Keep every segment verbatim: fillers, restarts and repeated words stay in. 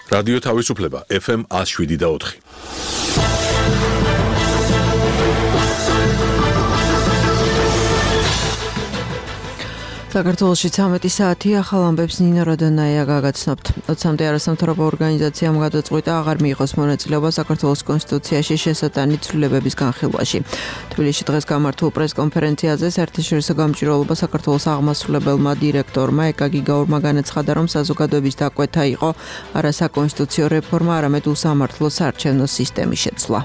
რადიო თავისუფლება ეფ ემ one oh seven და four. საქართველოში ცამეტი საათი ახალ ამბებს ნინო როდონაია გაგაცნობთ. ოცამდე არასამთავრობო ორგანიზაციამ გადაწყვიტა აღარ მიიღოს მონაწილეობა საქართველოს კონსტიტუციაში შესატანი ცვლილებების განხილვაში. თბილისში დღეს გამართულ პრესკონფერენციაზე საერთაშორისო გამჭვირვალობა საქართველოს აღმასრულებელმა დირექტორმა ეკა გიგაურმა განაცხადა, რომ საზოგადოების დაკვეთა იყო არა საკონსტიტუციო რეფორმა, არამედ უსამართლო საარჩევნო სისტემის შეცვლა.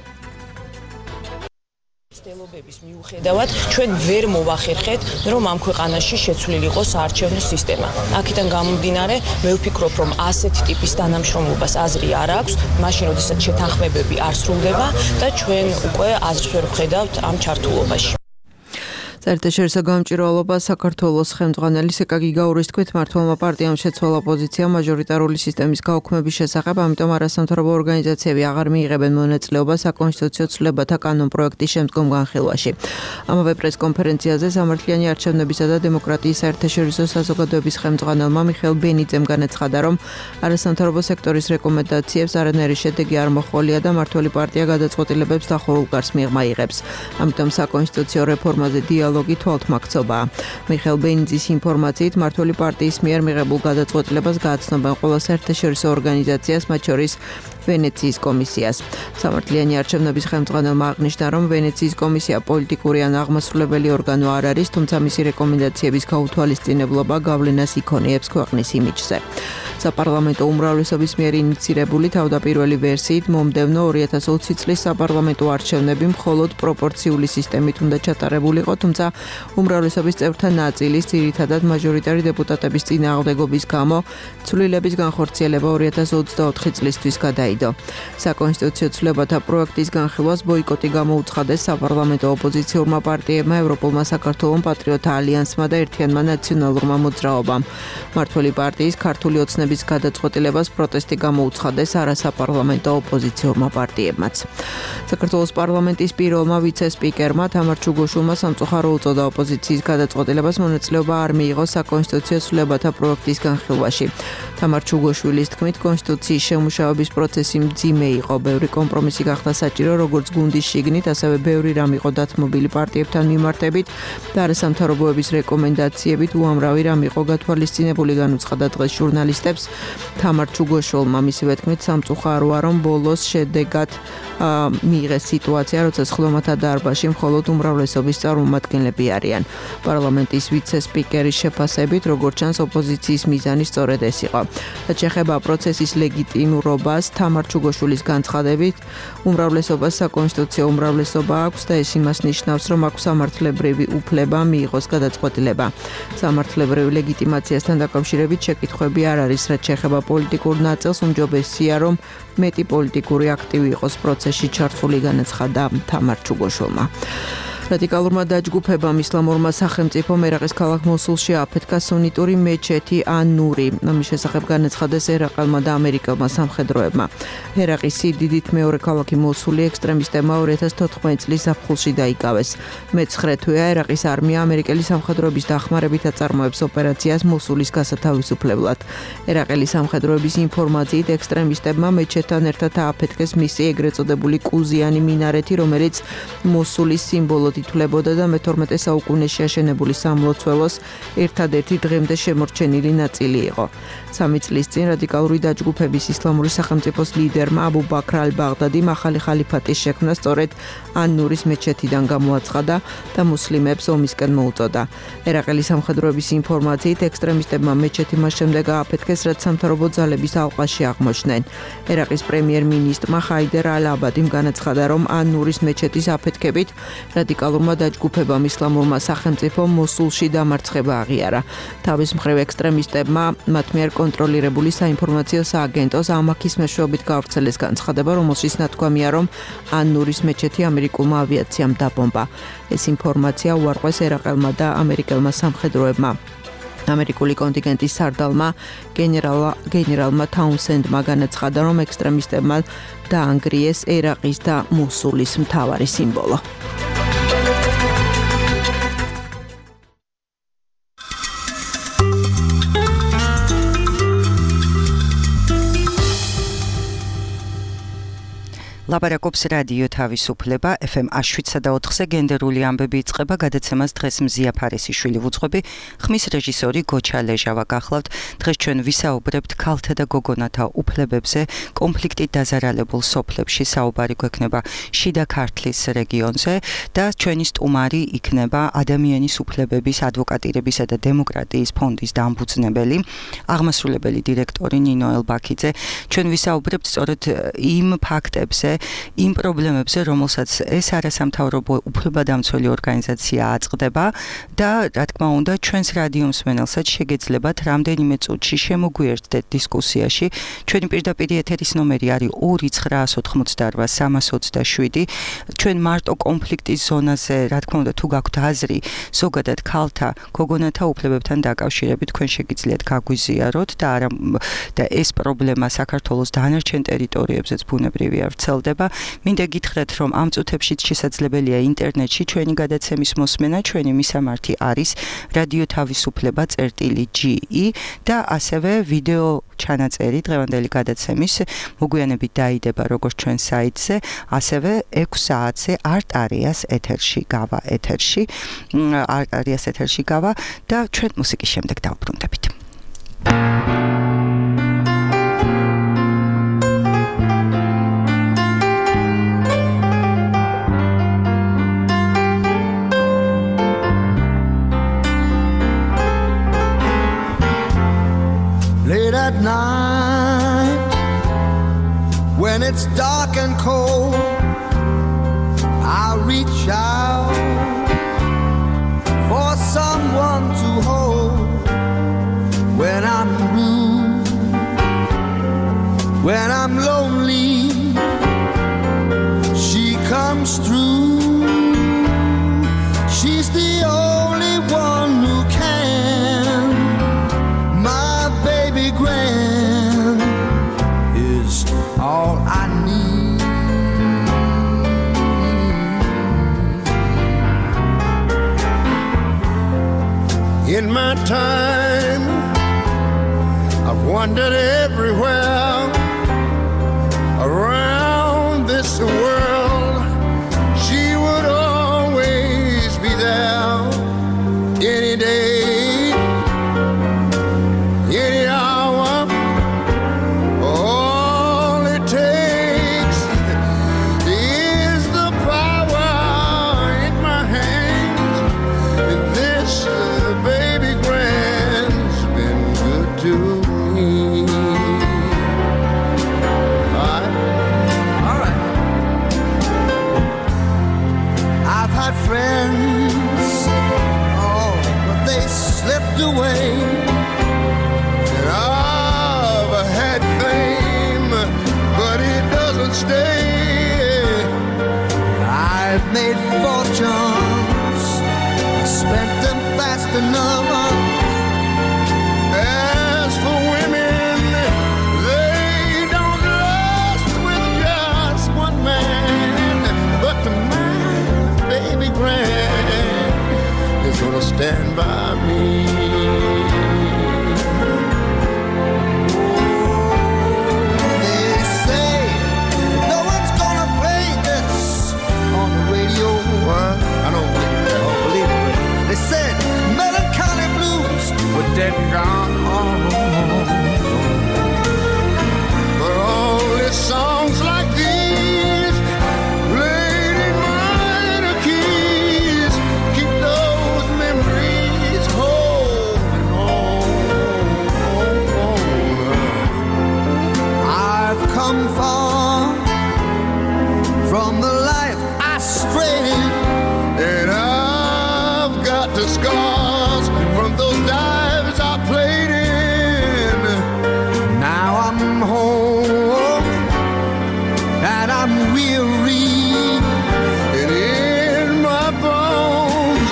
ცდილობების მიუხედავად ჩვენ ვერ მოვახერხეთ, რომ ამ ქვეყანაში შეცვლილი იყოს საარჩევნო სისტემა. აქედან გამომდინარე, მე ვფიქრობ, რომ ასეთი ტიპის თანამშრომლობას აზრი არ აქვს, მაშინ როდესაც შეთანხმებები არ სრულდება და ჩვენ უკვე აზრს ვერ ვხედავთ ამ ჩართულობაში. საერთაშორისო გამჭვირვალობა საქართველოს ხელმძღვანელის ეკა გიგაურის თქმით, მმართველმა პარტიამ შეცვალა პოზიცია მაჟორიტარული სისტემის გაუქმების შესახებ, ამიტომ არასამთავრობო ორგანიზაციები აღარ მიიღებენ მონაწილეობას საკონსტიტუციო ცვლილებათა კანონპროექტის შემდგომ განხილვაში. ამავე პრესკონფერენციაზე სამართლიანი არჩევნებისა და დემოკრატიის საერთაშორისო საზოგადოების ხელმძღვანელმა მიხეილ ბენიძემ განაცხადა, რომ არასამთავრობო სექტორის რეკომენდაციებს არანაირი შედეგი არ მოჰყოლია და მმართველი პარტია გადაწყვეტილებებს დახურულ კარს მიიღებს. ამიტომ საკონსტიტუციო რეფორმაზე დიალოგი ლოგი თვალთმაქცობაა. მიხეილ ბენიძის ინფორმაციით მმართველი პარტიის მიერ მიღებულ გადაწყვეტილებას გააცნობენ ყველა საერთაშორისო ორგანიზაციას, მათ შორის ვენეციის კომისიას. სამართლიანი არჩევნების ხელმძღვანელმა აღნიშნა, რომ ვენეციის კომისია პოლიტიკური ან აღმასრულებელი ორგანო არ არის, თუმცა მისი რეკომენდაციების გაუთვალისწინებლობა გავლენას იქონიებს ქვეყნის იმიჯზე. საპარლამენტო უმრავლესობის მიერ ინიცირებული თავდაპირველი ვერსიით მომდევნო ორი ათას ოცი წლის საპარლამენტო არჩევნები მხოლოდ პროპორციული სისტემით უნდა ჩატარებულიყო, თუმცა უმრავლესობის წევრთა ნაწილის, ძირითადად მაჟორიტარი დეპუტატების წინააღმდეგობის გამო ცვლილების განხორციელება ორი ათას ოცდაოთხი წლისთვის გადაიდო. საკონსტიტუციო ცვლილებათა პროექტის განხილვას ბოიკოტი გამოუცხადეს საპარლამენტო ოპოზიციურმა პარტიებმა, ევროპულმა საქართველოს პატრიოტთა ალიანსმა და ერთიანმა ნაციონალურმა მოძრაობამ. მმართველი პარტიის ქართული ოცნების გადაწყვეტილებას პროტესტი გამოუცხადეს არასაპარლამენტო ოპოზიციურმა პარტიებმაც. საქართველოს პარლამენტის პირველმა ვიცე-სპიკერმა თამარ ჩუგოშვილმა სამწუხარო უწოდა ოპოზიციის გადაწყვეტილებას მონაწილეობა არ მიიღო საკონსტიტუციო ცვლილებათა პროექტის განხილვაში. თამარ ჩუგოშვილის თქმით, კონსტიტუციის შემუშავების პროცესი მძიმე იყო, ბევრი კომპრომისი გახდა საჭირო, როგორც გუნდის შიგნით, ასევე ბევრი რამ იყო დათმობილი პარტიებთან მიმართებით და არასამთავრობოების რეკომენდაციებით უამრავი რამ იყო გათვალისწინებული, განუცხადა დღეს ჟურნალისტებს თამარ ჩუგოშვილმა. მისივე თქმით, სამწუხაროა, რომ ბოლოს შედეგად მიიღეს სიტუაცია, როცა სხდომათა დარბაზში მხოლოდ უმრავლესობის წარმომადგენლები არიან. პარლამენტის ვიცე-სპიკერის შეფასებით, როგორც ჩანს, ოპოზიციის მიზანი სწორედ ეს იყო. რაც შეეხება პროცესის ლეგიტიმურობას, თამარ ჩუგოშვილის განცხადებით, უმრავლესობას საკონსტიტუციო უმრავლესობა აქვს და ეს იმას ნიშნავს, რომ აქვს სამართლებრივი უფლება მიიღოს გადაწყვეტილება. სამართლებრივ ლეგიტიმაციასთან დაკავშირებით შეკითხვები არ არის, რაც შეეხება პოლიტიკურ ნაწილს, უმჯობესია, რომ მეტი პოლიტიკური აქტივი იყოს პროცესში ჩართული, განაცხადა თამარ ჩუგოშვილმა. რადიკალურმა დაჯგუფებამ ისლამურმა სახელმწიფომ ერაყის ქალაქ მოსულში აფეთქა სუნიტური მეჩეთი ან-ნური. ამის შესახებ განაცხადეს ერაყელმა და ამერიკელმა სამხედროებმა. ერაყის სიდიდით მეორე ქალაქი მოსული ექსტრემისტებმა ორი ათას თოთხმეტი წლის ზაფხულში დაიკავეს. მეცხრე თვეა ერაყის არმია ამერიკელი სამხედროების დახმარებით აწარმოებს ოპერაციას მოსულის გასათავისუფლებლად. ერაყელი სამხედროების ინფორმაციით ექსტრემისტებმა მეჩეთთან ერთად ააფეთქეს მისი ეგრეთ წოდებული კუზიანი მინარეთი, რომელიც მოსულის სიმბოლოდ ითვლებოდა და მეთორმეტე საუკუნეში აშენებული სამლოცველოს ერთადერთი დღემდე შემორჩენილი ნაწილი იყო. სამი წლის წინ რადიკალური დაჯგუფების ისლამური სახელმწიფოს ლიდერმა აბუ ბაქრ ალ-ბაღდადიმ ახალი ხალიფატის შექმნა სწორედ ან-ნურის მეჩეთიდან გამოაცხადა და მუსლიმებს ომისკენ მოუწოდა. ერაყელი სამხედროების ინფორმაციით ექსტრემისტებმა მეჩეთი მას შემდეგ ააფეთქეს, რაც სამთავრობო ძალების ალყაში აღმოჩნდნენ. ერაყის პრემიერ-მინისტრმა ხაიდერ ალ-აბადიმ განაცხადა, რომ ან-ნურის მეჩეთის აფეთქებით რადიკალურმა დაჯგუფებამ ისლამურმა სახელმწიფომ მოსულში დამარცხება აღიარა. თავის მხრივ ექსტრემისტებმა მათ მიერ კონტროლირებული საინფორმაციო სააგენტოს ამაქის მეშვეობით გავრცელეს განცხადება, რომელშიც ნათქვამია, რომ ან-ნურის მეჩეთი ამერიკულმა ავიაციამ დაბომბა. ეს ინფორმაცია უარყვეს ერაყელმა და ამერიკელმა სამხედროებმა. ამერიკული კონტინგენტის სარდალმა გენერალა გენერალმა თაუნსენდმა განაცხადა, რომ ექსტრემისტებმა დაანგრიეს ერაყის და მოსულის მთავარი სიმბოლო. ლაპარაკობს რადიო თავისუფლება ეფ ემ one oh seven და four-ზე გენდერული ამბები იწყება გადაცემას დღეს მზია ფარესიშვილი ვუძღვები ხმის რეჟისორი გოჩა ლეჟავა გახლავთ დღეს ჩვენ ვისაუბრებთ ქალთა და გოგონათა უფლებებზე კონფლიქტით დაზარალებულ სოფლებში საუბარი გვექნება შიდა ქართლის რეგიონზე და ჩვენი სტუმარი იქნება ადამიანის უფლებების ადვოკატირებისა და დემოკრატიის ფონდის დამფუძნებელი აღმასრულებელი დირექტორი ნინო ელბაქიძე ჩვენ ვისაუბრებთ სწორედ იმ ფაქტებზე იმ პრობლემებზე რომელსაც ეს არასამთავრობო უფლებადამცველი ორგანიზაცია აწყდება და რა თქმა უნდა ჩვენს რადიო მსმენელსაც შეგეძლებათ რამდენიმე წუთში შემოგვიერთდეთ დისკუსიაში ჩვენი პირდაპირ ეთერის ნომერი არის two nine eight eight three three seven ჩვენ მარტო კონფლიქტის ზონაზე რა თქმა უნდა თუ გაქვთ აზრი ზოგადად ქალთა გოგონათა უფლებებთან დაკავშირებით თქვენ შეგიძლიათ გაგვიზიაროთ და არა და ეს პრობლემა საქართველოს დანარჩენ ტერიტორიებზეც ბუნებრივი არ ვრცელდება მინდა გითხრათ რომ ამ წუთებში შესაძლებელია ინტერნეტში ჩვენი გადაცემის მოსმენა ჩვენი მისამართი არის რადიო თავისუფლება წერტილი ჯი ი და ასევე ვიდეო ჩანაწერი დღევანდელი გადაცემის მოგვიანებით დაიდება როგორც ჩვენ საიტზე ასევე six საათზე არტარიას ეთერში გავა ეთერში არტარიას ეთერში გავა და ჩვენ მუსიკის შემდეგ დავბრუნდებით Late at night, when it's dark and cold, I'll reach out for someone to hold. When I'm blue, when I'm lonely, she comes through. She's the only one who can. My baby Gran is all I need. In my time, I've wandered everywhere around this world. She would always be there any day. Away and I've had fame but it doesn't stay I've made fortunes spent them fast enough as for women they don't last with just one man but my baby Gran is gonna stand by me They said melancholy blues were dead and gone but only songs like these played in minor keys keep those memories holding on I've come far from the life I strayed and I the scars from those dives I played in now I'm home and I'm weary and in my bones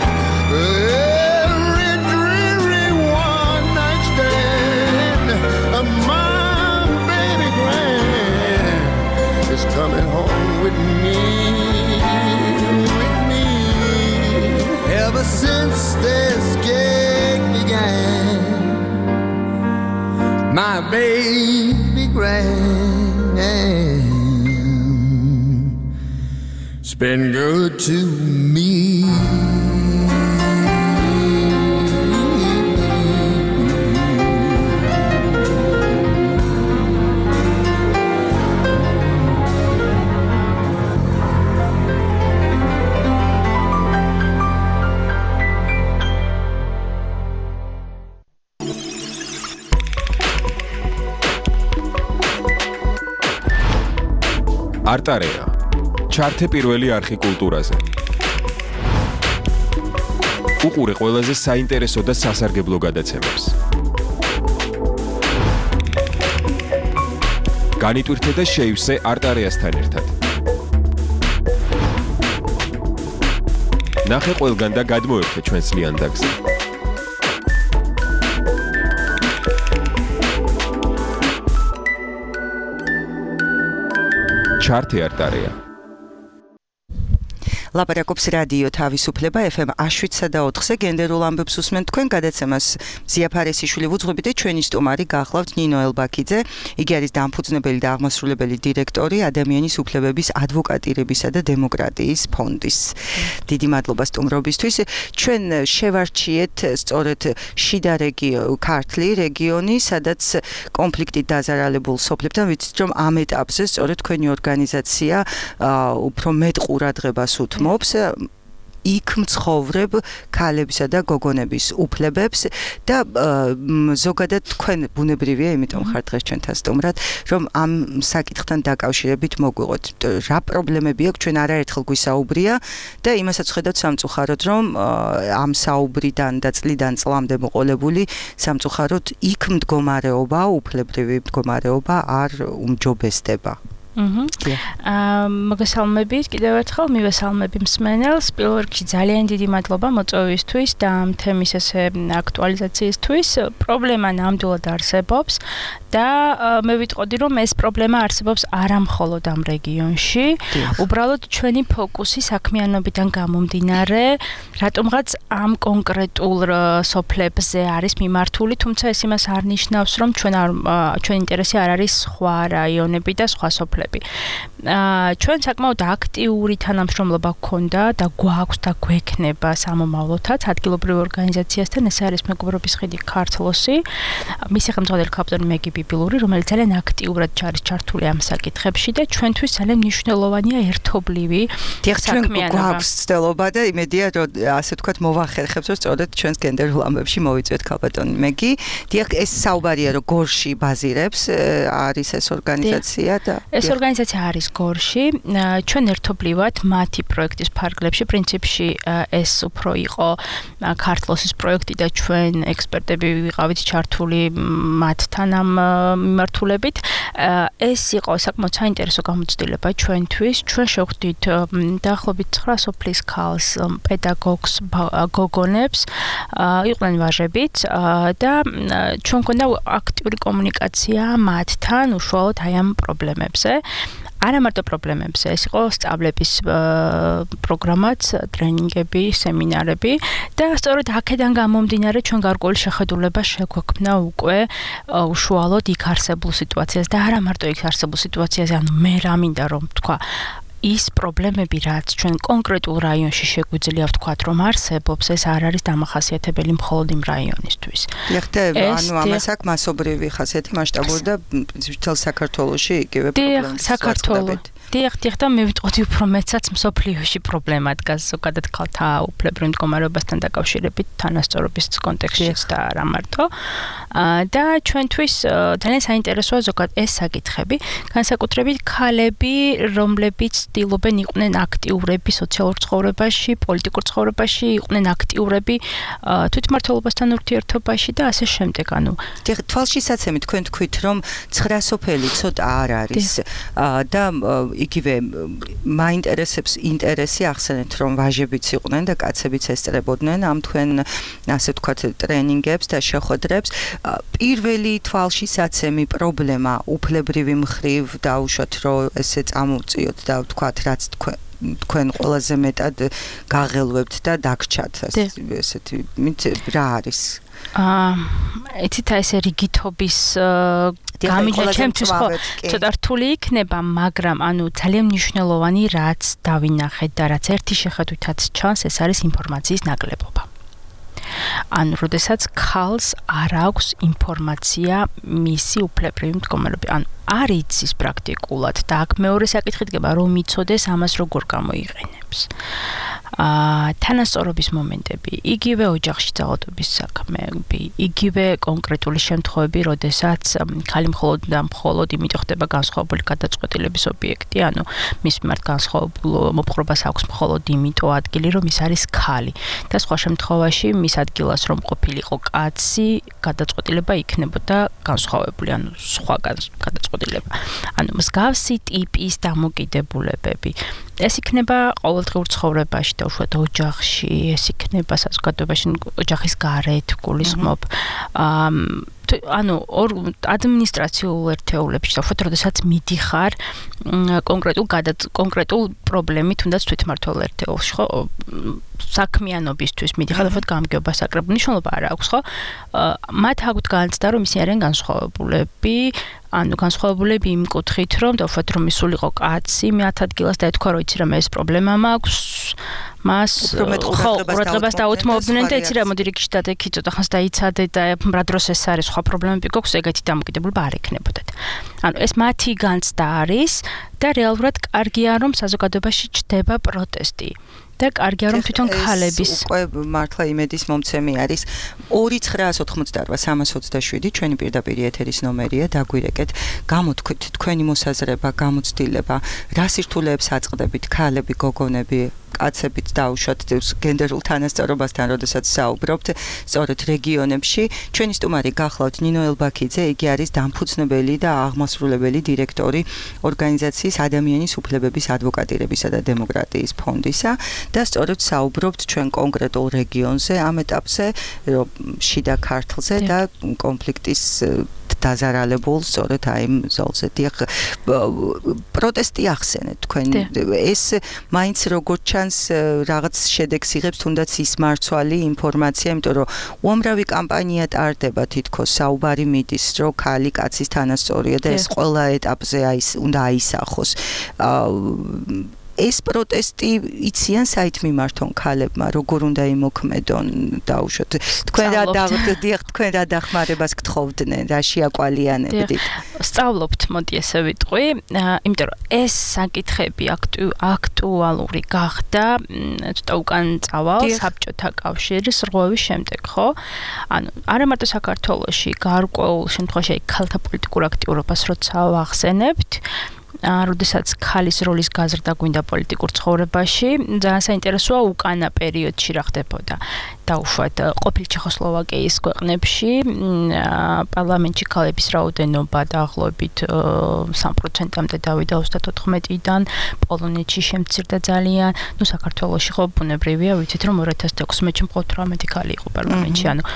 every dreary one night stand my baby Gran is coming home with me Ever since this gig began, my baby Gran It's been good to me. არტარეა ჩართე პირველი არხი კულტურაზე. უყურე ყველაზე საინტერესო და სასარგებლო გადაცემებს. განიტვირთე და შეივსე არტარეასთან ერთად. ნახე ყველგან და გადმოერთე ჩვენს ლიანდაგზე. ჩართე არტარეა. ლაპარაკობს რადიო თავისუფლება ეფ ემ შვიდსა და ოთხზე გენდერულ ამბებს უსმენთ თქვენ გადაცემას მზია ფარესიშვილი ვუძღვებით და ჩვენი სტუმარი გახლავთ ნინო ელბაქიძე. იგი არის დამფუძნებელი და აღმასრულებელი დირექტორი ადამიანის უფლებების ადვოკატირებისა და დემოკრატიის ფონდის. დიდი მადლობა სტუმრობისთვის. ჩვენ შევარჩიეთ სწორედ შიდა რეგიონი, ქართლი რეგიონი, სადაც კონფლიქტით დაზარალებულ სოფლებთან ვიცით რომ ამ ეტაპზე სწორედ თქვენი ორგანიზაცია უფრო მეტ ყურადღებას უთმობს იქ მცხოვრებ ქალებსა და გოგონების უფლებებს და ზოგადად თქვენ ბუნებრივია, იმიტომ ხართ დღეს ჩვენთან სტუმრად, რომ ამ საკითხთან დაკავშირებით მოგვიღოთ. რა პრობლემები აქვს, ჩვენ არაერთხელ გვისაუბრია და იმასაც ხედავთ სამწუხაროდ, რომ ამ საუბრიდან და წლიდან წლამდე მოყოლებული სამწუხაროდ იქ მდგომარეობა, უფლებრივი მდგომარეობა არ უმჯობესდება. აა მოგესალმებით კიდევ ერთხელ მივესალმები მსმენელს. პირველ რიგში ძალიან დიდი მადლობა მოწვევისთვის და ამ თემის ესე აქტუალიზაციისთვის. პრობლემა ნამდვილად არსებობს და მე ვიტყოდი რომ ეს პრობლემა არსებობს არა მხოლოდ ამ რეგიონში. უბრალოდ ჩვენი ფოკუსი საქმიანობიდან გამომდინარე რატომღაც ამ კონკრეტულ სოფლებზე არის მიმართული, თუმცა ეს იმას არ ნიშნავს რომ ჩვენ ჩვენ ინტერესი არ არის სხვა რაიონები და სხვა სოფლები. ჩვენ საკმაოდ აქტიური თანამშრომლობა გქონდა და გვაქვს და გვექნება სამომავლოდაც ადგილობრივ ორგანიზაციასთან. ეს არის მეგობრობის ხიდი ქართლოსი, მისი ხელმძღვანელი კაპიტანი მეგი ბიბილური, რომელიც ძალიან აქტიურად არის ჩართული ამ საკითხებში და ჩვენთვის ძალიან მნიშვნელოვანია ერთობლივი საქმიანობა. გვაქვს ცდელობა და იმედია რომ ასე ვთქვათ მოვახერხებთ რომ სწორედ ჩვენს გენდერულ ამბებში მოვიწვიეთ კაპიტანი მეგი. დიახ, ეს საუბარია რომ გორში ბაზირებს არის ეს ორგანიზაცია და ეს ორგანიზაცია არის გორში. ჩვენ ერთობლივად მათი პროექტის ფარგლებში პრინციპში ეს უფრო იყო ქართლოსის პროექტი და ჩვენ ექსპერტები ვიყავით ჩართული მათთან ამ მიმართულებით. ეს იყო საკმაოდ საინტერესო გამოცდილება ჩვენთვის. ჩვენ შევხვდით დაახლოებით ცხრა სოფლის ქალს, პედაგოგს, გოგონებს, იყვნენ ვაჟებიც და ჩვენ გვქონდა აქტიური კომუნიკაცია მათთან უშუალოდ აი ამ პრობლემებზე. არა მარტო პრობლემებზე, ეს იყო სწავლების პროგრამაც, ტრენინგები, სემინარები და სწორედ აქედან გამომდინარე ჩვენ გარკვეული შეხედულება შეგვექმნა უკვე უშუალოდ იქ არსებულ სიტუაციას და არა მარტო იქ არსებულ სიტუაციაზე, ანუ მე რა მინდა რომ თქვა ის პრობლემები, რაც ჩვენ კონკრეტულ რაიონში შეგვიძლია ვთქვათ, რომ არსებობს, ეს არ არის დამახასიათებელი მხოლოდ იმ რაიონისთვის. ეხლა ანუ ამას აქვს მასობრივი ხასიათი, მასშტაბური და მთელ საქართველოში იგივე პრობლემები. საქართველოს დიახ, დიახ და მე ვიტყოდი უფრო მეცაც მსოფლიოში პრობლემა დგას ზოგადად ქალთა უფლებრივ მდგომარეობასთან დაკავშირებით თანასწორობის კონტექსტშიც და არა მარტო. და ჩვენთვის ძალიან საინტერესოა ზოგადად ეს საკითხები, განსაკუთრებით ქალები, რომლებიც ცდილობენ იყვნენ აქტიურები სოციალურ ცხოვრებაში, პოლიტიკურ ცხოვრებაში, იყვნენ აქტიურები თვითმმართველობასთან ურთიერთობაში და ასე შემდეგ. ანუ თვალშისაცემი თქვენ თქვით, რომ ცხრა სოფელი ცოტა არ არის და იგივე მაინტერესებს ინტერესი ახსენეთ რომ ვაჟებიც იყვნენ და კაცებიც ესწრებოდნენ ამ თქვენ ასე ვთქვათ ტრენინგებს და შეხვედრებს. პირველი თვალშისაცემი პრობლემა უფლებრივი მხრივ დაუშვათ რომ ესე წამოვწიოთ და ვთქვათ რაც თქვენ თქვენ ყველაზე მეტად გაღელვებთ და დაგჩათ ესეთი მით რა არის? აა იცით აი ესე რიგითობის გამიჯა ჩემთვის ხო ცოტა რთული იქნება, მაგრამ ანუ ძალიან მნიშვნელოვანი რაც დავინახეთ და რაც ერთი შეხედვითაც ჩანს, ეს არის ინფორმაციის ნაკლებობა. ანუ როდესაც ქალს არ აქვს ინფორმაცია მისი უფლებრივი მდგომარეობები, ანუ არ იცის პრაქტიკულად და აქ მეორე საკითხი დგება, რომ იცოდეს ამას როგორ გამოიყენებს. აა თანასწორობის მომენტები, იგივე ოჯახში ძალადობის საქმეები, იგივე კონკრეტული შემთხვევები, როდესაც ქალი მხოლოდ და მხოლოდ იმიტომ ხდება განსხვავებული გადაწყვეტილების ობიექტი, ანუ მის მიმართ განსხვავებულ მოპყრობას აქვს მხოლოდ იმიტომ ადგილი, რომ ის არის ქალი და სხვა შემთხვევაში მის ადგილას რომ ყოფილიყო კაცი, გადაწყვეტილება იქნებოდა განსხვავებული, ანუ სხვა გადაწყვეტილება. ანუ მსგავსი ტიპის დამოკიდებულებები. ეს იქნება ყოველდღიურ ცხოვრებაში და უშუალოდ ოჯახში, ეს იქნება საზოგადოებაში, ოჯახის გარეთ, გულისხმობ. აა ანუ ადმინისტრაციულ ერთეულებში და უშუალოდ როდესაც მიდიხარ კონკრეტულ კონკრეტულ პრობლემით, თუნდაც თვითმმართველ ერთეულში, ხო? საქმიანობისთვის მიდიხარ, უშუალოდ გამგეობას აკრებ, მნიშვნელობა არ აქვს, ხო? მათ აქვთ განცდა, რომ ისინი არიან განსხვავებულები, ანუ განსხვავებულები იმ კუთხით, რომ და უშუალოდ რომ ისულიყო კაცი, მეათ ადგილას და ეთქვა, რომ იცი რა მე ეს პრობლემა მაქვს, მას ხო ყურადღებას დაუთმობდნენ და იცი რა მოდი რიგში დადექი ცოტა ხანს დაიცადე და რა დროს ეს არის სხვა პრობლემები გვაქვს, ეგეთი დამოკიდებულება არ ექნებოდათ. ანუ ეს მათი განცდა არის და რეალურად კარგია რომ საზოგადოებაში ჩდება პროტესტი. და კარგია რომ თვითონ ქალების უკვე მართლა იმედის მომცემი არის ორი ცხრაას ოთხმოცდაოთხ სამას ოცდაშვიდი ჩვენი პირდაპირ ეთერის ნომერია, დაგვირეკეთ, გამოთქვით თქვენი მოსაზრება, გამოცდილება, რა სირთულეებს აწყდებით ქალები, გოგონები, კაცებიც დაუშვათ გენდერულ თანასწორობასთან, როდესაც საუბრობთ სწორედ რეგიონებში. ჩვენი სტუმარი გახლავთ ნინო ელბაქიძე, იგი არის დამფუძნებელი და აღმასრულებელი დირექტორი ორგანიზაციის ადამიანის უფლებების ადვოკატირებისა და დემოკრატიის ფონდისა და სწორედ საუბრობთ ჩვენ კონკრეტულ რეგიონზე, ამ ეტაპზე, რომ შიდა ქართლზე და კონფლიქტის დაზარალებულ სწორედ აი იმ ზოლზე. დიახ, პროტესტი ახსენეთ თქვენ. ეს მაინც როგორც ჩანს რაღაც შედეგს იღებს, თუნდაც ის მარცვალი ინფორმაცია, იმიტომ რომ უამრავი კამპანია ტარდება თითქოს, საუბარი მიდის, რომ ქალი კაცის თანასწორია და ეს ყველა ეტაპზე აი უნდა აისახოს. ეს პროტესტი იციან საით მიმართონ ქალებმა, როგორ უნდა იმოქმედონ, დაუშვათ. თქვენ რა დაღდიდიხ, თქვენ რა დახმარებას გთხოვდნენ, რა შეაკვალიანებდით? სწავლობთ, მოდი ესე ვიტყვი, იმიტომ რომ ეს საკითხები აქტუალური გახდა ცოტა უკან წავალ საბჭოთა კავშირის რღვევის შემდეგ, ხო? ანუ არა მარტო საქართველოში, გარკვეულ შემთხვევაში ქალთა პოლიტიკურ აქტიურობას როცა ვახსენებთ, როდესაც ქალის როლის გაზრდა გვინდა პოლიტიკურ ცხოვრებაში, ძალიან საინტერესოა უკანა პერიოდში რა ხდებოდა. დაუშვათ ყოფილ ჩეხოსლოვაკიის ქვეყნებში პარლამენტში ქალების რაოდენობა დაახლოებით სამ პროცენტამდე დავიდა ოცდაოთხმეტიდან, პოლონეთში შემცირდა ძალიან, ნუ საქართველოში ხო ბუნებრივია, ვიცით რომ ორი ათას ექვსმეტში მხოლოდ თვრამეტი ქალი იყო პარლამენტში, ანუ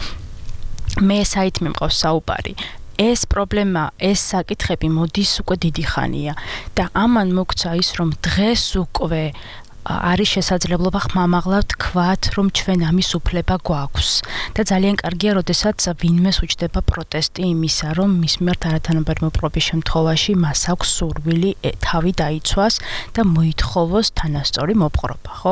მე საით მიმყავს საუბარი. ეს პრობლემა, ეს საკითხები მოდის უკვე დიდი ხანია და ამან მოგცა ის, რომ დღეს უკვე არის შესაძლებლობა ხმამაღლა ვთქვათ, რომ ჩვენ ამის უფლება გვაქვს და ძალიან კარგია, როდესაც ვინმეს უჩდება პროტესტი იმისა, რომ მის მიმართ არათანაბარი მოპყრობის შემთხვევაში მას აქვს სურვილი თავი დაიცვას და მოითხოვოს თანასწორი მოპყრობა, ხო?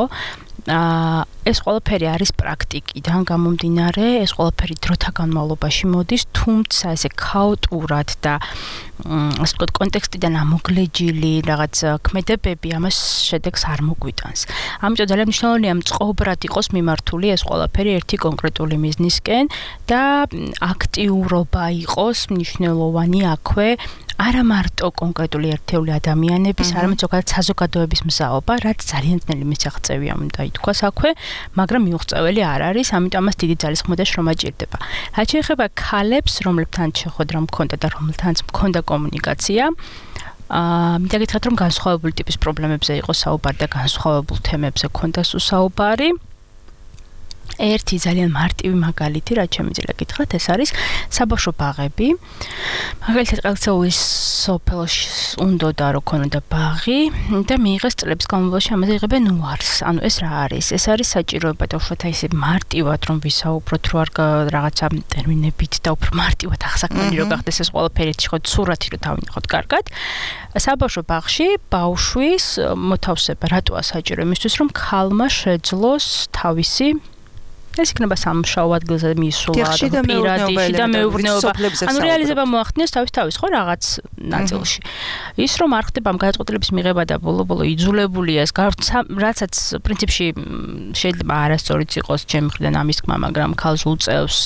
აა ეს ყველაფერი არის პრაქტიკიდან გამომდინარე, ეს ყველაფერი დროთა განმავლობაში მოდის, თუმცა ესე ქაოტურად და ასე ვთქვათ კონტექსტიდან ამოგლეჯილი რაღაც ქმედებები ამას შედეგს არ მოგვიტანს. ამიტომ ძალიან მნიშვნელოვანია მწყობრად იყოს მიმართული ეს ყველაფერი ერთი კონკრეტული მიზნისკენ და აქტიურობა იყოს მნიშვნელოვანი აქვე არა მარტო კონკრეტული ერთეული ადამიანების, არამედ ზოგადად საზოგადოების მზაობა, რაც ძალიან ძნელი მისაღწევია უნდა ითქვას აქვე, მაგრამ მიუღწეველი არ არის, ამიტომ ამას დიდი ძალისხმევა და შრომა ჭირდება. რაც შეეხება ქალებს, რომლებთან შეხვედრა მქონდა და რომლთანაც მქონდა კომუნიკაცია, აა მინდა გითხრათ, რომ განსხვავებული ტიპის პრობლემებზე იყო საუბარი და განსხვავებულ თემებზე ქონდა საუბარი. ერთი ძალიან მარტივი მაგალითი, რაც შემიძლია გითხრათ, ეს არის საბავშვო ბაღები. მაგალითად, ყელცეულის სოფელში უნდა და რო ქონოდა ბაღი და მიიღეს წლების განმავლობაში ამაზე იღებენ უარს. ანუ ეს რა არის? ეს არის საჭიროება და უშუალოდ აი ესე მარტივად რომ ვისაუბროთ, რო არ რაღაცა ტერმინებით და უფრო მარტივად ახსაკმელი რო გახდეს ეს ყველაფერი, ხო, სურათი რო დავინახოთ კარგად. საბავშვო ბაღში ბავშვის მოთავსება რატოა საჭირო? იმისთვის რომ ქალმა შეძლოს თავისი ეს იქნება სამუშაო ადგილზე მისვლა და პირადი და მეურნეობა. ანუ რეალიზება მოახდინოს თავის თავის ხო რაღაც ნაწილში. ის რომ არ ხდება ამ გადაწყვეტილების მიღება და ბოლო-ბოლო იძულებულია ეს რაცაც პრინციპში შეიძლება არასწორიც იყოს ჩემი მხრიდან ამის თქმა, მაგრამ ქალს უწევს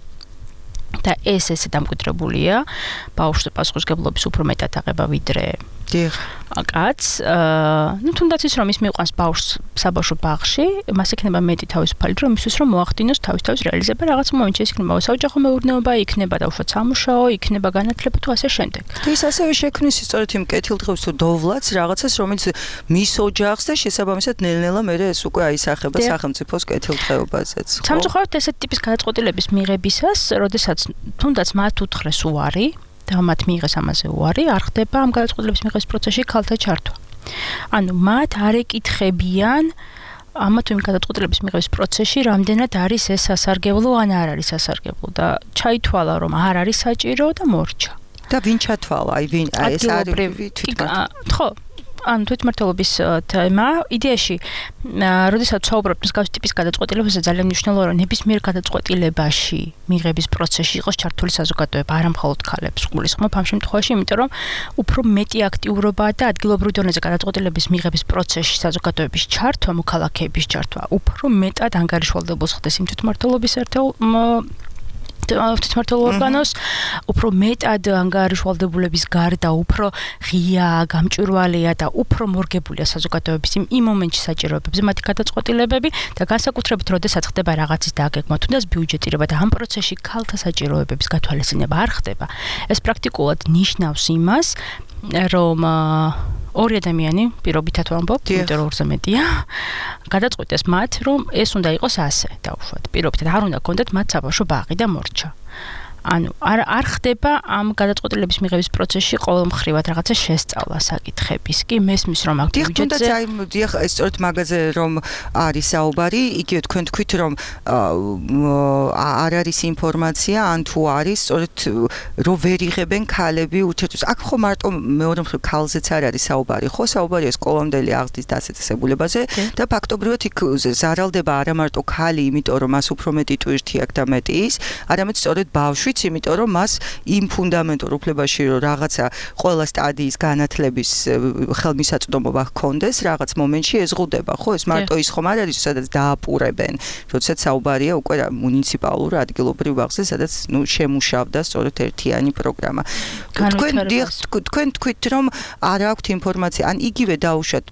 და ეს ესე დამკვიდრებულია ბავშვზე პასუხისმგებლობის უფრო მეტად აღება ვიდრე დიახ კაც ნუ თუნდაც ის რომ ის მიყვანს ბავშვს საბავშვო ბაღში მას იქნება მეტი თავისუფალი რომ იმისთვის რომ მოახდინოს თავის თავის რეალიზება რაღაც მომენტში ის იქნება საოჯახო მეურნეობა იქნება და უშუალოდ სამუშაო იქნება განათლება თუ ასე შემდეგ ის ასევე შექმნის სწორედ იმ კეთილდღეობს თუ დოვლაც რაღაცას რომელიც მის ოჯახს და შესაბამისად ნელ-ნელა მერე ეს უკვე აისახება სახელმწიფოს კეთილდღეობაზეც ხო სამწუხაროდ ესეთ ტიპის გადაწყვეტილების მიღებისას როდესაც თუნდაც მათ უთხრეს უარი და მათ მიიღეს ამაზე უარი, არ ხდება ამ გადაწყვეტილების მიღების პროცესში ქალთა ჩართვა. ანუ მათ არ ეკითხებიან ამა თუ იმ გადაწყვეტილების მიღების პროცესში რამდენად არის ეს სასარგებლო ან არ არის სასარგებლო და ჩაითვალა რომ არ არის საჭირო და მორჩა. და ვინ ჩათვალა? აი ვინ აი ეს არის თვითმართველობა. ხო ან თვითმმართველობის თემა იდეაში როდესაც საუბრობთ მსგავსი ტიპის გადაწყვეტილებაზე ძალიან მნიშვნელოვანია რომ ნებისმიერ გადაწყვეტილებაში მიღების პროცესში იყოს ჩართული საზოგადოება არა მხოლოდ ქალებს გულისხმობ ამ შემთხვევაში იმიტომ რომ უფრო მეტი აქტიურობა და ადგილობრივ დონეზე გადაწყვეტილების მიღების პროცესში საზოგადოების ჩართვა მოქალაქეების ჩართვა უფრო მეტად ანგარიშვალდებულს ხდეს იმ თვითმმართველობის ერთეულ თვითმმართველ ორგანოს უფრო მეტად ანგარიშვალდებულების გარდა უფრო ღია, გამჭვირვალეა და უფრო მორგებულია საზოგადოების იმ იმ მომენტში საჭიროებებზე მათი გადაწყვეტილებები და განსაკუთრებით როდესაც ხდება რაღაცის დაგეგმა, თუნდაც ბიუჯეტირება და ამ პროცესში ქალთა საჭიროებების გათვალისწინება არ ხდება. ეს პრაქტიკულად ნიშნავს იმას, რომ ორი ადამიანი პირობითად ვამბობ, იმიტომ რომ ორზე მეტია, გადაწყვეტეს მათ, რომ ეს უნდა იყოს ასე, დაუშვათ. პირობითად არ უნდა გქონდეთ მათ საბავშვო ბაღი და მორჩა. ანუ არ არ ხდება ამ გადაწყვეტილების მიღების პროცესში ყოველმხრივად რაღაცა შესწავლა საკითხების. კი მესმის რომ აქ ბიუჯეტზე აი დიახ ეს სწორედ მაგაზე რომ არის საუბარი, იგივე თქვენ თქვით რომ არ არის ინფორმაცია ან თუ არის სწორედ რომ ვერ იღებენ ქალები ურთიერთობას. აქ ხო მარტო მეორე მხრივ ქალზეც არ არის საუბარი, ხო საუბარია სკოლამდელი აღზრდის დასაწყისებულებაზე და ფაქტობრივად იქ ზარალდება არა მარტო ქალი, იმიტომ რომ მას უფრო მეტი ტვირთი აქვს და მეტი ის, არამედ სწორედ ბავშვი იმიტომ რომ მას იმ ფუნდამენტურ უფლებაში რომ რაღაცა ყველა სტადიის განათლების ხელმისაწვდომობა ჰქონდეს რაღაც მომენტში ეზღუდება ხო ეს მარტო ის ხომ არ არის სადაც დააპურებენ როდესაც საუბარია უკვე მუნიციპალურ ადგილობრივ ბაღზე სადაც ნუ შემუშავდა სწორედ ერთიანი პროგრამა თქვენ თქვენ თქვით რომ არ აქვთ ინფორმაცია ან იგივე დაუშვათ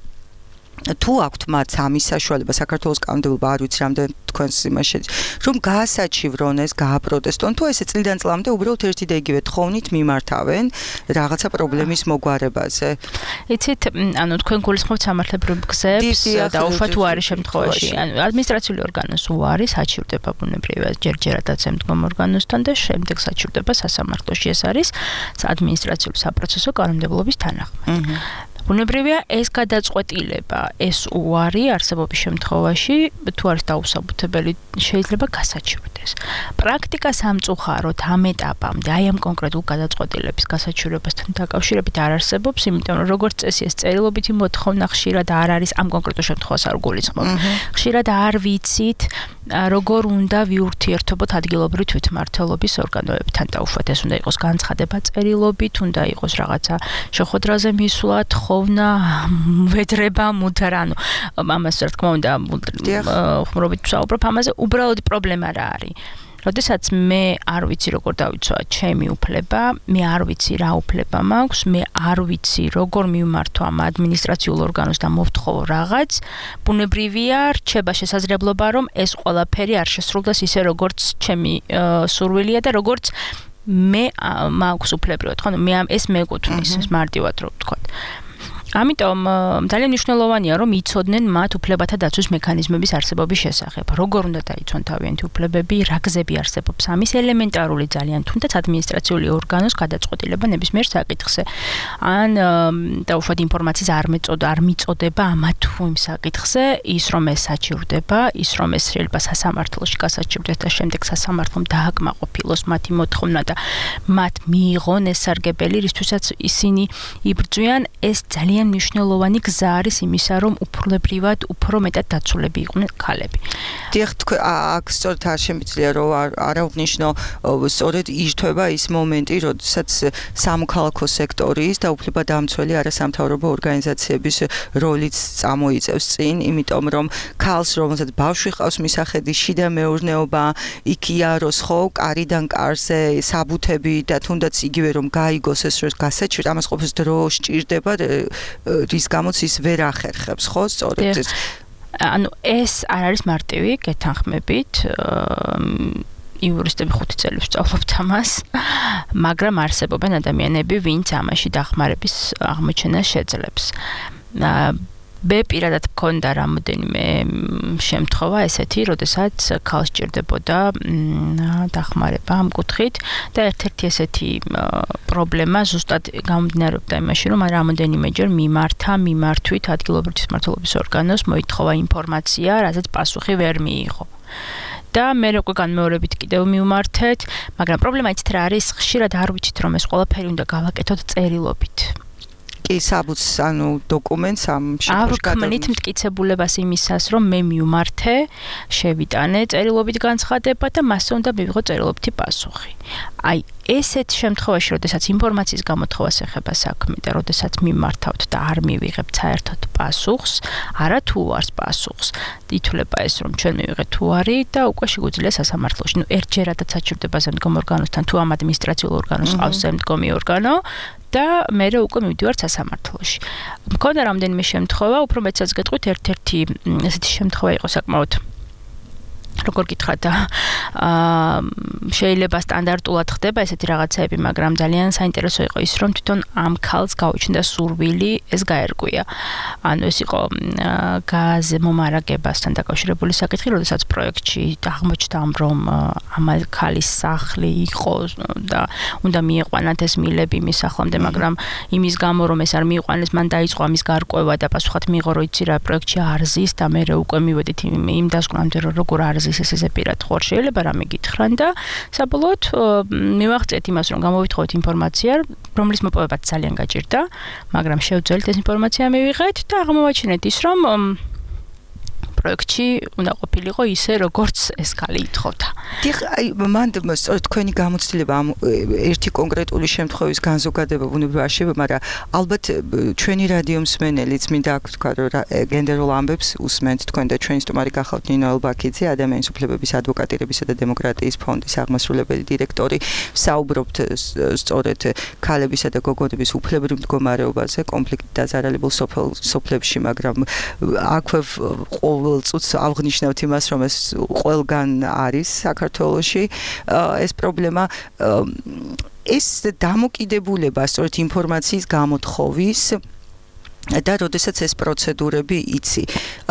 თუ აქვთ მათ ამის საშუალება საქართველოს კანონმდებლობა არ ვიცი რამდენ თქვენს იმაში რომ გაასაჩივრონ ეს გააპროტესტონ თუ ესე წლიდან წლამდე უბრალოდ ერთი და იგივე თხოვნით მიმართავენ რაღაცა პრობლემის მოგვარებაზე იცით ანუ თქვენ გულისხმობთ სამართლებრივ გზებს და უშუალოდ უარის შემთხვევაში ანუ ადმინისტრაციული ორგანოს უარი საჩივრდება ბუნებრივია ჯერჯერადაც ემდგომ ორგანოსთან და შემდეგ საჩივრდება სასამართლოში ეს არის ადმინისტრაციული საპროცესო კანონმდებლობის თანახმად ბუნებრივია ეს გადაწყვეტილება, ეს უარი არსებობის შემთხვევაში თუ არის დაუსაბუთებელი, შეიძლება გასაჩივრდეს. პრაქტიკა სამწუხაროდ ამ ეტაპამდე აი ამ კონკრეტულ გადაწყვეტილების გასაჩივრებასთან დაკავშირებით არ არსებობს, იმიტომ რომ როგორც წესი ეს წერილობითი მოთხოვნა ხშირად არ არის ამ კონკრეტულ შემთხვევას არ გულისხმობ. ხშირად არ ვიცით როგორ უნდა ვიურთიერთობოთ ადგილობრივ თვითმმართველობის ორგანოებთან და უშუალოდ ეს უნდა იყოს განცხადება წერილობით, უნდა იყოს რაღაცა შეხვედრაზე მისვლა, ხოვნა, ვედრება, მუდარა, ანუ ამას რა თქმა უნდა ხმრობით ვსაუბრობ ამაზე, უბრალოდ პრობლემა რა არის. როდესაც მე არ ვიცი როგორ დავიცვა ჩემი უფლება, მე არ ვიცი რა უფლება მაქვს, მე არ ვიცი როგორ მივმართვა ამ ადმინისტრაციულ ორგანოს და მოვთხოვო რაღაც, ბუნებრივია რჩება შესაძლებლობა რომ ეს ყველაფერი არ შესრულდეს ისე როგორც ჩემი სურვილია და როგორც მე მაქვს უფლებრივად, ხო, მე ეს მეკუთვნის, ეს მარტივად რო ვთქვა. ამიტომ ძალიან მნიშვნელოვანია რომ იცოდნენ მათ უფლებათა დაცვის მექანიზმების არსებობის შესახებ. როგორ უნდა დაიცვან თავიანთი უფლებები, რა გზები არსებობს ამის ელემენტარული ძალიან, თუნდაც ადმინისტრაციული ორგანოს გადაწყვეტილება ნებისმიერ საკითხზე. ან დაუშვათ ინფორმაციის არ მეწოდა, არ მიწოდება ამა თუ იმ საკითხზე, ის რომ ეს საჭირდება, ის რომ ეს შეიძლება სასამართლოში გასაჭირდეს და შემდეგ სასამართლომ დააკმაყოფილოს მათი მოთხოვნა და მათ მიიღონ ეს სარგებელი, რისთვისაც ისინი იბრძვიან, ეს ძალიან მნიშვნელოვანი გზა არის იმისა, რომ უფლებრივად უფრო მეტად დაცულები იყვნენ ქალები. დიახ, აქ სწორედ არ შემიძლია რომ არ აღნიშნო სწორედ ირთვება ის მომენტი, როდესაც სამოქალაქო სექტორის და უფლებადამცველი არასამთავრობო ორგანიზაციების როლიც წამოიწევს წინ, იმიტომ რომ ქალს რომელსაც ბავშვი ყავს მისახედი შიდა მეურნეობა, იქ იაროს ხო, კარიდან კარზე საბუთები და თუნდაც იგივე რომ გაიგოს ეს რომ გასაჭირ, ამას ყოფილს დრო სჭირდება, რის გამოც ის ვერ ახერხებს, ხო, სწორედ ეს. ანუ ეს არ არის მარტივი, გეთანხმებით, იურისტები ხუთი წელი ვსწავლობთ ამას, მაგრამ არსებობენ ადამიანები, ვინც ამაში დახმარების აღმოჩენას შეძლებს. მე პირადად მქონდა რამოდენიმე შემთხვევა ესეთი, როდესაც ქალს სჭირდებოდა დახმარება ამ კუთხით და ერთ-ერთი ესეთი პრობლემა ზუსტად გამომდინარეობდა იმაში, რომ რამოდენიმეჯერ მიმართა მიმართვით ადგილობრივი მმართველობის ორგანოს მოითხოვა ინფორმაცია, რასაც პასუხი ვერ მიიღო. და მე უკვე განმეორებით კიდევ მივმართეთ, მაგრამ პრობლემა იცით რა არის, ხშირად არ ვიცით რომ ეს ყველაფერი უნდა გავაკეთოთ წერილობით. კი საბუთს ანუ დოკუმენტს ამ შემთხვევაში ავრქმნით მტკიცებულებას იმისას რომ მე მივმართე, შევიტანე წერილობით განცხადება და მასზე უნდა მივიღო წერილობითი პასუხი. აი ესეთ შემთხვევაში, როდესაც ინფორმაციის გამოთხოვას ეხება საქმე და როდესაც მიმართავთ და არ მივიღებთ საერთოდ პასუხს, არა თუ უარს პასუხს, ითვლება ეს რომ ჩვენ მივიღეთ უარი და უკვე შეგვიძლია სასამართლოში. ნუ ერთჯერადაც საჭირდება ზემდგომ ორგანოსთან თუ ამ ადმინისტრაციულ ორგანოს ყავს ზემდგომი ორგანო და მე უკვე მივდივარ სასამართლოში. მქონდა რამდენიმე შემთხვევა, უფრო მეცაც გეტყვით, ერთ-ერთი ესეთი შემთხვევა იყო საკმაოდ როგორ გითხრათ, აა შეიძლება სტანდარტულად ხდება ესეთი რაღაცები, მაგრამ ძალიან საინტერესო იყო ის, რომ თვითონ ამ ქალს გაუჩნდა სურვილი ეს გაერკვია. ანუ ეს იყო გაზ მომარაგებასთან დაკავშირებული საკითხი, როდესაც პროექტში აღმოჩნდა, რომ ამ ქალის სახლი იყო და უნდა მიიყვანათ ეს მილები მის სახლამდე, მაგრამ იმის გამო, რომ ეს არ მიიყვანეს, მან დაიწყო ამის გარკვევა და პასუხად მიიღო, რომ იცი რა პროექტში არ ზის და მე უკვე მივედით იმ დასკვნამდე, რომ როგორ არ ზის ეს ესე პირად ხوار შეიძლება რამე გითხრან და საბოლოოდ მივაღწიეთ იმას რომ გამოვითხოვეთ ინფორმაცია რომლის მოპოვებაც ძალიან გაჭირდა მაგრამ შევძელით ეს ინფორმაცია მივიღეთ და აღმოვაჩინეთ ის რომ პროექტში უნდა ყოფილიყო ისე როგორც ეს ქალი ითხოვდა. დიახ, აი მან სწორედ თქვენი გამოცდილება ამ ერთი კონკრეტული შემთხვევის განზოგადება ბუნებრივია შეიძლება, მაგრამ ალბათ ჩვენი რადიო მსმენელიც მინდა აქ თქვა რომ გენდერულ ამბებს უსმენთ თქვენ და ჩვენი სტუმარი გახავთ ნინო ელბაქიძე, ადამიანის უფლებების ადვოკატირებისა და დემოკრატიის ფონდის აღმასრულებელი დირექტორი. საუბრობთ სწორედ ქალებისა და გოგონების უფლებრივ მდგომარეობაზე კონფლიქტით დაზარალებულ სოფლებში, მაგრამ აქვე ყოველ წუთს აღნიშნავთ იმას, რომ ეს ყველგან არის საქართველოში ეს პრობლემა. ეს დამოკიდებულება სწორედ ინფორმაციის გამოთხოვის და როდესაც ეს პროცედურები იცი.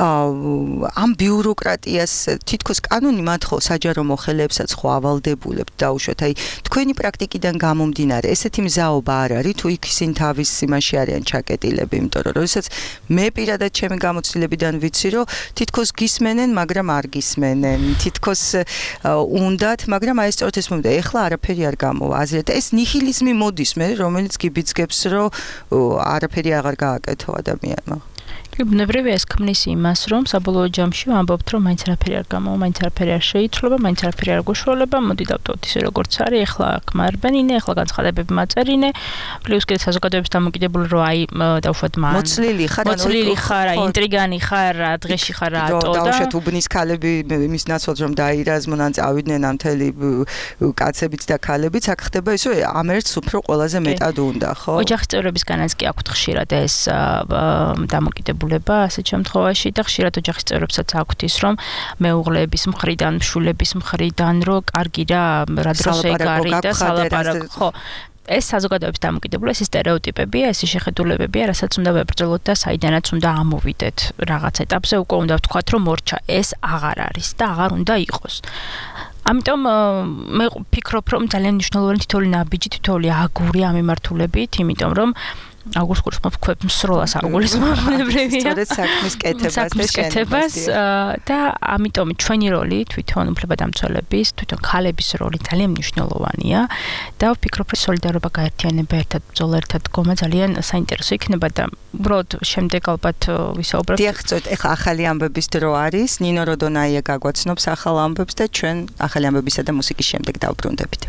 ამ ბიუროკრატიას თითქოს კანონი მათ ხო საჯარო მოხელეებსაც ხო ავალდებულებთ დაუშვათ. აი თქვენი პრაქტიკიდან გამომდინარე, ესეთი მზაობა არ არის თუ იქ ისინი თავის იმაში არიან ჩაკეტილები, იმიტომ რომ როდესაც მე პირადად ჩემი გამოცდილებიდან ვიცი, რომ თითქოს გისმენენ, მაგრამ არ გისმენენ. თითქოს უნდათ, მაგრამ აი სწორედ ეს მომენტი, ეხლა არაფერი არ გამოვა. აზრით, ეს ნიჰილიზმი მოდის მე, რომელიც გიბიძგებს, რომ არაფერი აღარ გააკეთო ადამიანმა. ბუნებრივია ეს ქმნის იმას, რომ საბოლოო ჯამში ვამბობთ, რომ მაინც არაფერი არ გამოვა, მაინც არაფერი არ შეიცვლება, მაინც არაფერი არ გვეშველება, მოდი დავტოვოთ ისე როგორც არის, ეხლა აქ მარბენინე, ეხლა განცხადებები მაწერინე, პლუს კიდე საზოგადოების დამოკიდებული რო აი დავუშვათ მან. მოცლილი ხარ, მოცლილი ხარ, ინტრიგანი ხარ, დღეში ხარ ატო და დავუშვათ უბნის ქალები იმის ნაცვლად რომ დაირაზმონ ან წავიდნენ ამ თელი კაცებიც და ქალებიც, აქ ხდება ისო ამ ერთს უფრო ყველაზე მეტად უნდა, ხო? ოჯახის წევრებისგანაც კი აქვთ ხშირად ეს დამოკიდებული ასეთ შემთხვევაში და ხშირად ოჯახის წევრებსაც აქვთ ის რომ მეუღლეების მხრიდან, მშულების მხრიდან რომ კარგი რა, რა დროს ეგ არის და სალაპარაკო, ხო. ეს საზოგადოების დამოკიდებულება, ეს სტერეოტიპებია, ეს შეხედულებებია, რასაც უნდა ვებრძოლოთ და საიდანაც უნდა ამოვიდეთ რაღაც ეტაპზე, უკვე უნდა ვთქვათ, რომ მორჩა ეს აღარ არის და აღარ უნდა იყოს. ამიტომ მე ვფიქრობ, რომ ძალიან მნიშვნელოვანი თითოეული ნაბიჯი, თითოეული აგური ამ მიმართულებით, იმიტომ რომ აგურს გულისხმობ ქვებს მსროლას აგულისხმობ ბუნებრივია. სწორედ საქმის კეთებას და შენებას და ამიტომ ჩვენი როლი თვითონ უფლებადამცველების, თვითონ ქალების როლი ძალიან მნიშვნელოვანია და ვფიქრობ, რომ სოლიდარობა, გაერთიანება, ერთად ბრძოლა, ერთად დგომა ძალიან საინტერესო იქნება და უბრალოდ შემდეგ ალბათ ვისაუბრებთ. დიახ, წოთ, ეხლა ახალი ამბების დრო არის. ნინო როდონაია გაგვაცნობს ახალ ამბებს და ჩვენ ახალი ამბებისა და მუსიკის შემდეგ დავბრუნდებით.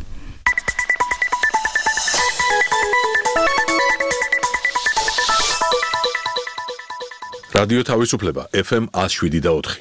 რადიო თავისუფლება ეფ ემ one oh seven და four.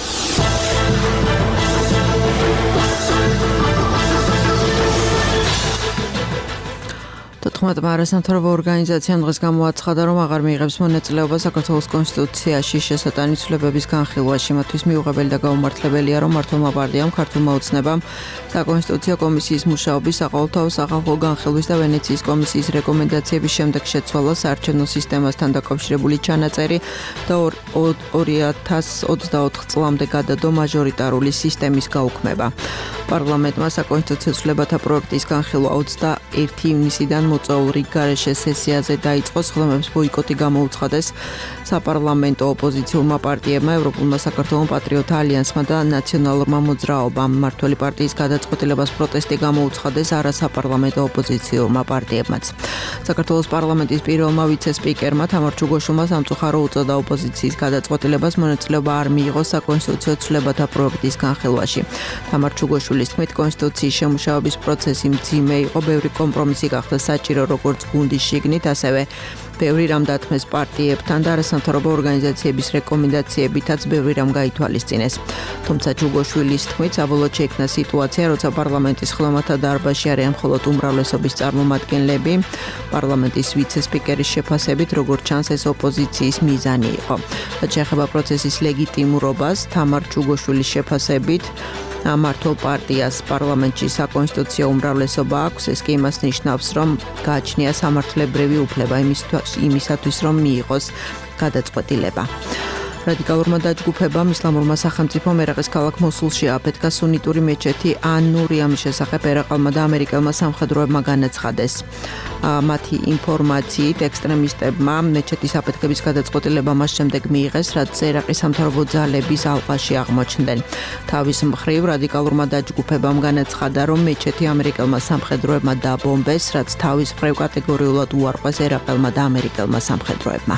თოთხმეტმა არასამთავრობო ორგანიზაციამ დღეს გამოაცხადა, რომ აღარ მიიღებს მონაწილეობა საქართველოს კონსტიტუციაში შესატანი ცვლილებების განხილვაში. მათთვის მიუღებელი და გაუმართლებელია, რომ მმართველმა პარტიამ, ქართულმა ოცნებამ საკონსტიტუციო კომისიის მუშაობის, საყოველთაო სახალხო განხილვის და ვენეციის კომისიის რეკომენდაციების შემდეგ შეცვალა საარჩევნო სისტემასთან დაკავშირებული ჩანაწერი და ორი ათას ოცდაოთხ წლამდე გადადო მაჟორიტარული სისტემის გაუქმება. პარლამენტმა საკონსტიტუციო ცვლილებათა პროექტის განხილვა ოცდაერთი ივნისიდან მოწვეულ რიგ გარეშე სესიაზე დაიწყო. ხელმებს ბოიკოტი გამოუცხადეს საპარლამენტო ოპოზიციურმა პარტიებმა, ევროპულმა საქართველოს პატრიოტთა ალიანსმა და ნაციონალურმა მოძრაობამ. მმართველი პარტიის გადაწყვეტილებას პროტესტი გამოუცხადეს არასაპარლამენტო ოპოზიციურმა პარტიებმაც. საქართველოს პარლამენტის პირველმა ვიცე-სპიკერმა თამარ ჩუგოშვილმა სამწუხარო უწოდა ოპოზიციის გადაწყვეტილებას მონაწილეობა არ მიიღო საკონსტიტუციო ცვლილებათა პროექტის განხილვაში. თამარ ჩუგოშვილის თქმით, კონსტიტუციის შემუშავების პროცესი მძიმე იყო, ბევრი კომპრომისი გახდა საჭირო როგორც გუნდის შიგნით, ასევე ბევრი რამ დათმეს პარტიებთან და არასამთავრობო ორგანიზაციების რეკომენდაციებითაც ბევრი რამ გაითვალისწინეს. თუმცა ჩუგოშვილის თქმით, საბოლოოდ შეიქმნა სიტუაცია, როცა პარლამენტის ხლომათა დარბაზში არიან მხოლოდ უმრავლესობის წარმომადგენლები. პარლამენტის ვიცე-სპიკერის შეფასებით, როგორც ჩანს, ეს ოპოზიციის მიზანი იყო. რაც შეეხება პროცესის ლეგიტიმურობას, თამარ ჩუგოშვილის შეფასებით, მმართველ პარტიას პარლამენტში საკონსტიტუციო უმრავლესობა აქვს, ეს კი იმას ნიშნავს, რომ გააჩნია სამართლებრივი უფლება იმისათვის, რომ მიიღოს გადაწყვეტილება. რადიკალურმა დაჯგუფებამ ისლამურმა სახელმწიფომ ერაყის ქალაქ მოსულში აფეთქა სუნიტური მეჩეთი ან-ნური, ამის შესახებ ერაყელმა და ამერიკელმა სამხედროებმა განაცხადეს. მათი ინფორმაციით ექსტრემისტებმა მეჩეთის აფეთქების გადაწყვეტილება მას შემდეგ მიიღეს, რაც ერაყის სამთავრობო ძალების ალყაში აღმოჩნდნენ. თავის მხრივ რადიკალურმა დაჯგუფებამ განაცხადა, რომ მეჩეთი ამერიკელმა სამხედროებმა დაბომბეს, რაც თავის მხრივ კატეგორიულად უარყვეს ერაყელმა და ამერიკელმა სამხედროებმა.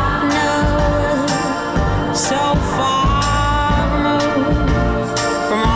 From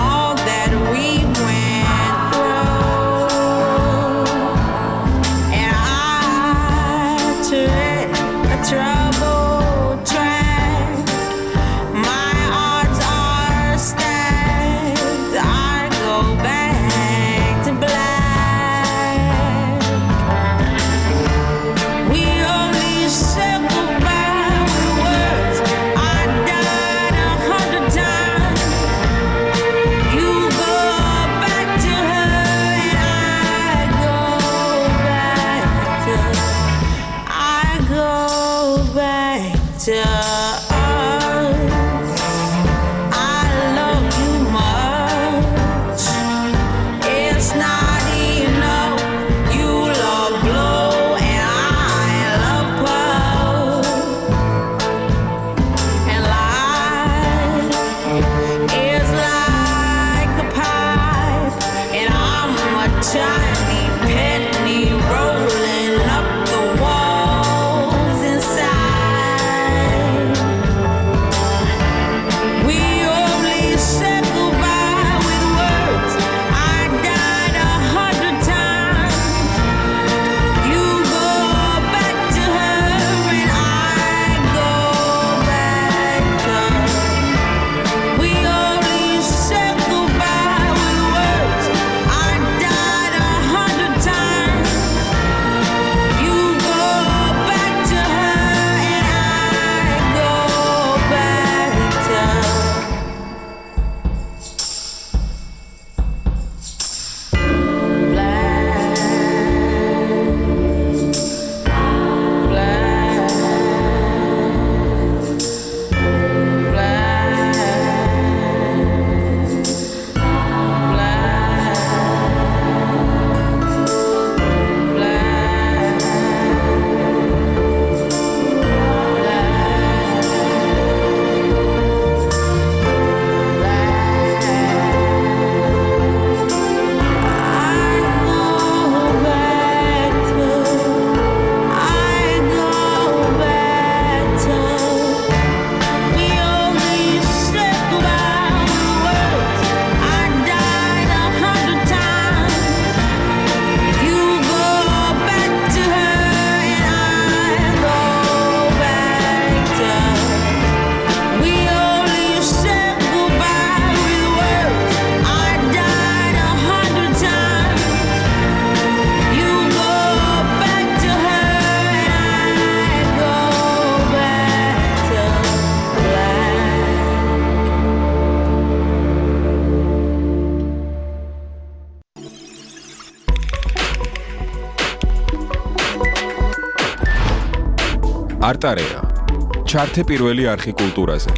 არტარეა. ჩართე პირველი არხი კულტურაზე.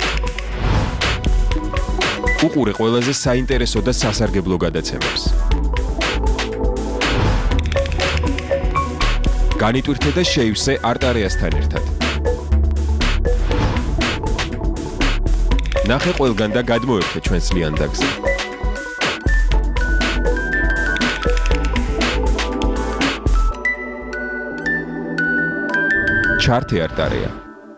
უყურე ყველაზე საინტერესო და სასარგებლო გადაცემებს. განიტვირთე და შეივსე არტარეასთან ერთად. ნახე ყველგან და გადმოერთე ჩვენს ლიანდაგზე. ჩართე არტარეა.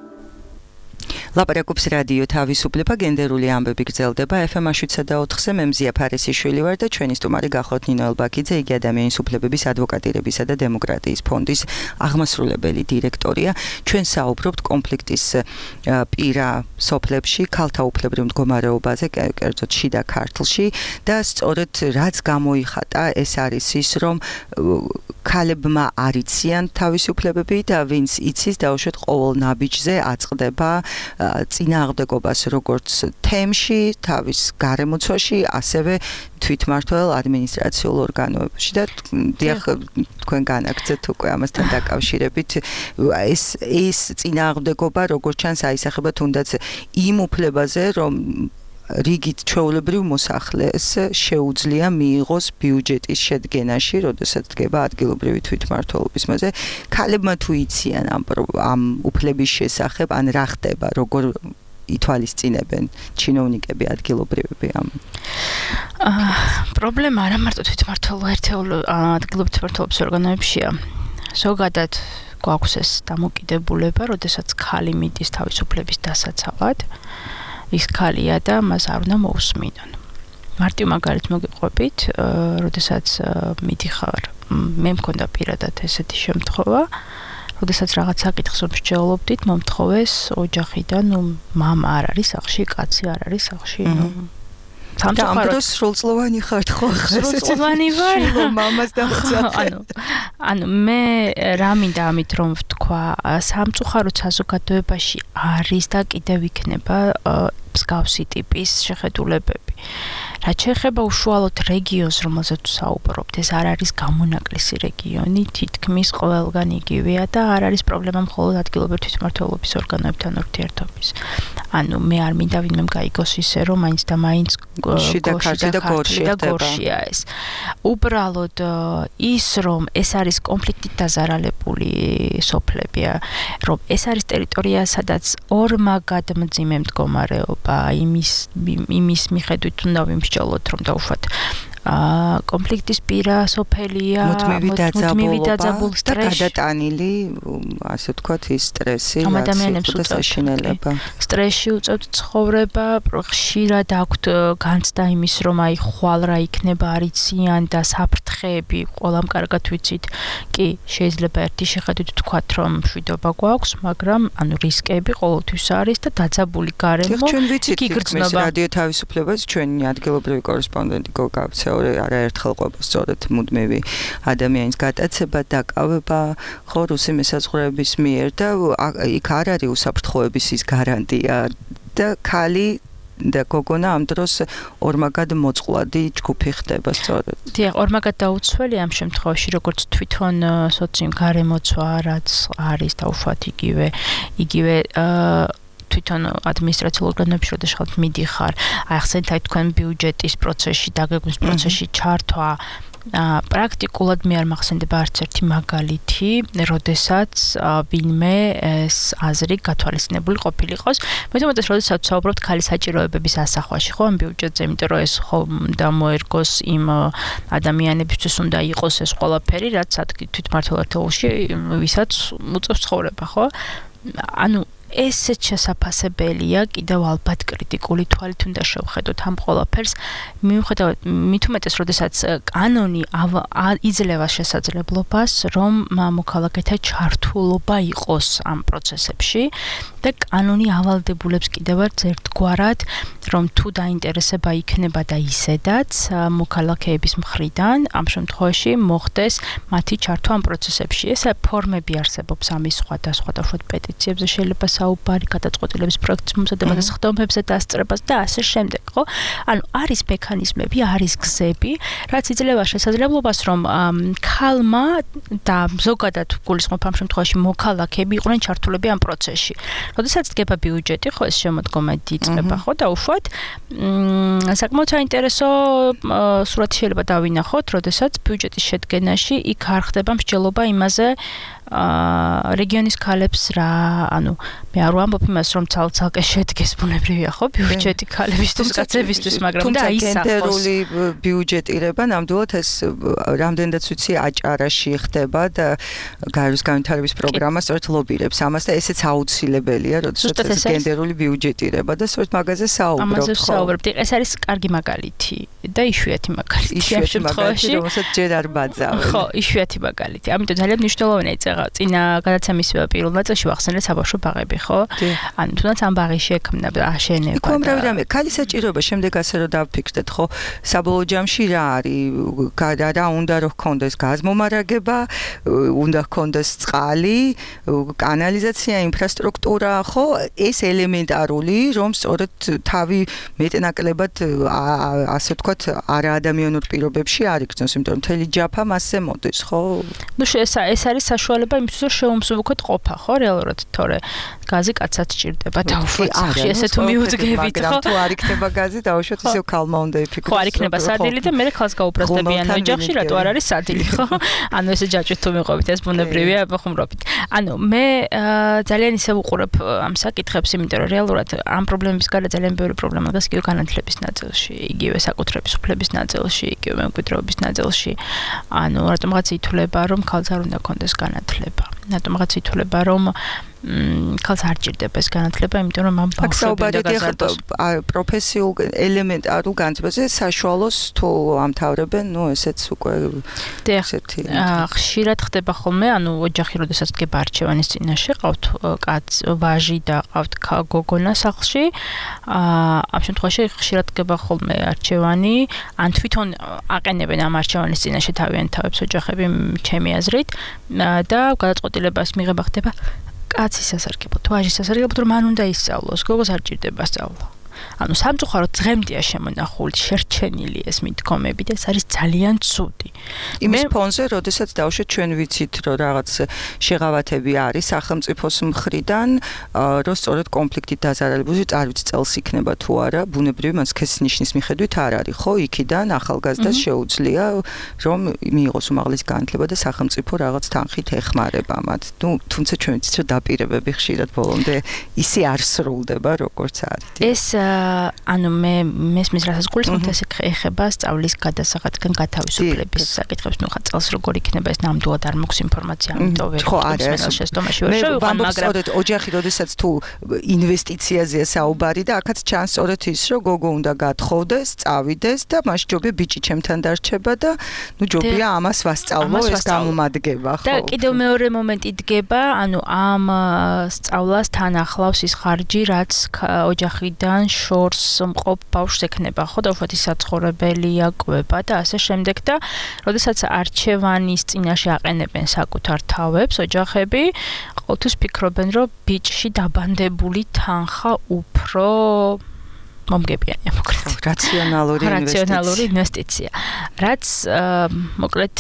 ლაპარაკობს რადიო თავისუფლება, გენდერული ამბები გრძელდება ეფ ემ შვიდსა და ოთხზე. მე მზია ფარესიშვილი ვარ და ჩვენი სტუმარი გახლავთ ნინო ელბაქიძე, იგი ადამიანის უფლებების ადვოკატირებისა და დემოკრატიის ფონდის აღმასრულებელი დირექტორია. ჩვენ საუბრობთ კონფლიქტის პირა სოფლებში, ქალთა უფლებრივ მდგომარეობაზე, კერძოდ შიდა ქართლში და სწორედ რაც გამოიხატა, ეს არის ის, რომ ქალებმა არ იციან თავისი უფლებები და ვინც იცის, დაუშვათ ყოველ ნაბიჯზე აწყდება წინააღმდეგობას როგორც თემში, თავის გარემოცვაში, ასევე თვითმმართველ ადმინისტრაციულ ორგანოებში და დიახ, თქვენ განაგრძეთ უკვე ამასთან დაკავშირებით ეს ეს წინააღმდეგობა როგორც ჩანს აისახება თუნდაც იმ უფლებაზე, რომ რიგით ჩვეულებრივ მოსახლეს შეუძლია მიიღოს ბიუჯეტის შედგენაში, როდესაც დგება ადგილობრივი თვითმმართველობის მასზე. ქალებმა თუ იციან ამ ამ უფლების შესახებ, ან რა ხდება, როგორ ითვალისწინებენ ჩინოვნიკები ადგილობრივები ამ პრობლემა არა მარტო თვითმმართველ ერთეულ ადგილობრივ თვითმმართველობის ორგანოებშია. ზოგადად გვაქვს ეს დამოკიდებულება, როდესაც ქალი მიდის თავისუფლების დასაცავად. ის ქალია და მას არ უნდა მოусმინონ. მარტივ მაგალითს მოგიყვებით, როდესაც მიდიხარ, მე მქონდა პირადად ესეთი შემთხვევა, როდესაც რაღაც საკითხს მსჯელობდით, მომთხოვეს ოჯახიდან, ნუ მამა არ არის სახლში, კაცი არ არის სახლში, ნუ სამწუხაროდ სრულწლოვანი ხართ ხო? სრულწლოვანი ვარ, მამას დამხწავ. ანუ ანუ მე რა მინდა ამით რომ ვთქვა, სამწუხაროდ საზოგადოებაში არის და კიდევ იქნება მსგავსი ტიპის შეხედულებები. რაც შეეხება უშუალოდ რეგიონს, რომელზეც საუბრობთ, ეს არ არის გამონაკლისი რეგიონი, თითქმის ყველგან იგივეა და არ არის პრობლემა მხოლოდ ადგილობრივ თვითმმართველობის ორგანოებთან ურთიერთობის. ანუ მე არ მინდა ვინმე გაიგოს ისე, რომ მაინც და მაინც შიდა ქართლი და გორშია ეს. უბრალოდ ის, რომ ეს არის კონფლიქტით დაზარალებული სოფლები, რომ ეს არის ტერიტორია, სადაც ორმაგად მძიმე მდგომარეობა, იმის იმის მიხედვით უნდა ვიმსჯელოთ, რომ დაუშვათ კონფლიქტის პირა სოფელია, მუდმივი დაძაბულ სტრესში და გადატანილი, ასე ვთქვათ, ის სტრესი, ადამიანებს უწევთ სტრესში უწევთ ცხოვრება, ხშირად აქვთ განცდა იმის, რომ აი ხვალ რა იქნება არ იციან და საფრთხეები ყველამ კარგად ვიცით. კი, შეიძლება ერთი შეხედვით ვთქვათ, რომ მშვიდობა გვაქვს, მაგრამ ანუ რისკები ყოველთვის არის და დაძაბული გარემო იქ იგრძნობა. რადიო თავისუფლებას ჩვენი ადგილობრივი კორესპონდენტი გოგავცე არაერთხელ ყვება სწორედ მუდმივი ადამიანის გატაცება, დაკავება ხო რუსი მესაზღვრეების მიერ და იქ არ არის უსაფრთხოების ის გარანტია და ქალი და გოგონა ამ დროს ორმაგად მოწყვლადი ჯგუფი ხდება სწორედ. დიახ, ორმაგად დაუცველი ამ შემთხვევაში, როგორც თვითონ სოციუმ გარემოცვა, რაც არის დაუშვათ იგივე იგივე თვითონ ადმინისტრაციულ ორგანოებში როდესაც მიდიხარ, ახსენეთ აი თქვენ ბიუჯეტის პროცესში, დაგეგმვის პროცესში ჩართვა, პრაქტიკულად მე არ მახსენდება არც ერთი მაგალითი, როდესაც ვინმე ეს აზრი გათვალისწინებული ყოფილიყოს. მე თვითონ როდესაც საუბრობთ ქალის საჭიროებების ასახვაში, ხო, ამ ბიუჯეტზე, იმიტომ რომ ეს ხო უნდა მოერგოს იმ ადამიანებისთვის უნდა იყოს ეს ყველაფერი, რაც თვითმმართველ ერთეულში ვისაც უწევს ცხოვრება, ხო? ანუ ესეც შესაძლებელია კიდევ ალბათ კრიტიკული თვალით უნდა შევხედოთ ამ ყველაფერს მიუხედავად მით უმეტეს როდესაც კანონი იძლევა შესაძლებლობას რომ მოქალაქეთა ჩართულობა იყოს ამ პროცესებში და კანონი ავალდებულებს კიდევ ერთგვარად რომ თუ დაინტერესება იქნება და ისედაც მოქალაქეების მხრიდან ამ შემთხვევაში მოხდეს მათი ჩართვა ამ პროცესებში. ეს ფორმები არსებობს ამის სხვადასხვა დაუშვათ პეტიციებზე შეიძლება საუბარი, გადაწყვეტილების პროექტის მომზადებაზე, ხდომებზე დასწრებას და ასე შემდეგ, ხო? ანუ არის მექანიზმები, არის გზები, რაც იძლევა შესაძლებლობას, რომ ქალმა და ზოგადად გულისხმობ ამ შემთხვევაში მოქალაქეები იყვნენ ჩართულები ამ პროცესში. როდესაც დგება ბიუჯეტი, ხო ეს შემოდგომა იწყება, ხო და უშუალოდ საკმაოდ საინტერესო სურათი შეიძლება დავინახოთ, როდესაც ბიუჯეტის შედგენაში იქ არ ხდება მსჯელობა იმაზე აა რეგიონის ქალებს რა, ანუ მე არ ვამბობ იმას, რომ ცალ-ცალკე შედგეს ბუნებრივია, ხო, ბიუჯეტი ქალებისთვის, კაცებისთვის, მაგრამ და ისახოს. თუმცა გენდერული ბიუჯეტირება ნამდვილად ეს რამდენადაც ვიცი აჭარაში ხდება და გაეროს განვითარების პროგრამა სწორედ ლობირებს ამას და ესეც აუცილებელია, როდესაც ეს გენდერული ბიუჯეტირება და სწორედ მაგაზე საუბრობთ, ხო? ამაზე საუბრობთ. ეს არის კარგი მაგალითი და იშვიათი მაგალითი ამ შემთხვევაში, რომელსაც ჯერ არ ბაძავენ. ხო, იშვიათი მაგალითი. ამიტომ ძალიან მნიშვნელოვანია წეღა წინა გადაცემის პირველ ნაწილში ვახსენეთ საბავშვო ბაღები, ხო? ანუ თუნდაც ამ ბაღი შექმნა და აშენება. იქ უამრავი რამე, ქალის საჭიროება შემდეგ ასე რომ დავფიქრდეთ, ხო? საბოლოო ჯამში რა არის? რა უნდა რომ ჰქონდეს გაზმომარაგება, უნდა ჰქონდეს წყალი, კანალიზაცია, ინფრასტრუქტურა, ხო? ეს ელემენტარული, რომ სწორედ თავი მეტნაკლებად ასე ვთქვათ, არაადამიანურ პირობებში არ იქცნოს, იმიტომ რომ მთელი ჯაფა მასზე მოდის, ხო? ნუ ეს ეს არის საშუალება იმისთვის, რომ შევუმსუბუქოთ ყოფა, ხო, რეალურად, თორე გაზი კაცად სჭირდება დაუშვათ სახში, ესე თუ მიუძგებით, ხო? თუ არ იქნება გაზი, დაუშვათ ისევ ქალმა უნდა იფიქროს. ხო, არ იქნება სადილი და მე ქალს გაუბრაზდებიან ოჯახში, რატო არ არის სადილი, ხო? ანუ ესე ჯაჭვით თუ მიყვებით, ეს ბუნებრივია, მოხუმრობით. ანუ მე ძალიან ისე ვუყურებ ამ საკითხებს, იმიტომ რომ რეალურად ამ პრობლემების გარდა ძალიან ბევრი პრობლემა დგას იგივე განათლების ნაწილში, იგივე საკუთრების უფლების ნაწილში, იგივე მემკვიდრეობის ნაწილში. ანუ რატომღაც ითვლება, რომ ქალს არ უნდა ქონდეს განათლება. რატომღაც ითვლება, რომ ქალს არ ჭირდება ეს განათლება, იმიტომ რომ ამ ბავშვები და გაზარდოს პროფესიულ ელემენტარულ განათლებაზე საშუალოს თუ ამთავრებენ, ნუ ესეც უკვე ესეთი ხშირად ხდება ხოლმე, ანუ ოჯახი როდესაც დგება არჩევანის წინაშე, ყავთ კაც, ვაჟი და ყავთ გოგონა სახლში, ამ შემთხვევაში ხშირად დგება ხოლმე არჩევანი, ან თვითონ აყენებენ ამ არჩევანის წინაშე თავიანთ თავებს ოჯახები, ჩემი აზრით, და გადაწყვეტილებას მიღება ხდება კაცის სასარგებლოდ, ვაჟის სასარგებლოდ, რომ მან უნდა ისწავლოს, გოგოს არ ჭირდება სწავლა. ანუ სამწუხაროდ დღემდეა შემონახული, შერჩენილი ეს მიდგომები და ეს არის ძალიან ცუდი. იმის ფონზე, როდესაც დავუშვათ ჩვენ ვიცით, რომ რაღაც შეღავათები არის სახელმწიფოს მხრიდან, რომ სწორედ კონფლიქტით დაზარალებული წარვით წელს იქნება თუ არა, ბუნებრივი მას სქესის ნიშნის მიხედვით არ არის, ხო? იქიდან ახალგაზრდას შეუძლია, რომ მიიღოს უმაღლესი განათლება და სახელმწიფო რაღაც თანხით ეხმარება მათ. ნუ თუმცა ჩვენ ვიცით, რომ დაპირებები ხშირად ბოლომდე ისე არ სრულდება, როგორც არის. ეს ანუ მე მესმის რასაც გულისხმობთ, ეს ეხება სწავლის გადასახადიდან გათავისუფლების საკითხებს. ნუ ხა წელს როგორ იქნება ეს ნამდვილად არ მაქვს ინფორმაცია, ამიტომ ვერ ვიხსენებ შესტომაში ვერ შევიყავ, მაგრამ სწორედ ოჯახი, როდესაც თუ ინვესტიციაზეა საუბარი და აქაც ჩანს სწორედ ის, რომ გოგო უნდა გათხოვდეს, წავიდეს და მას ჯობია ბიჭი ჩემთან დარჩება და ნუ ჯობია ამას ვასწავლო, ეს გამომადგება, ხო? და კიდევ მეორე მომენტი დგება, ანუ ამ სწავლას თან ახლავს ის ხარჯი, რაც ოჯახიდან შორს მყოფ ბავშვს ექნება, ხო, და უბრალოდ საცხოვრებელია, კვება და ასე შემდეგ და როდესაც არჩევანის წინაშე აყენებენ საკუთარ თავებს ოჯახები, ყოველთვის ფიქრობენ, რომ ბიჭში დაბანდებული თანხა უფრო მომგებიანია, მოკლედ. რაციონალური ინვესტიცია. რაციონალური ინვესტიცია. რაც მოკლედ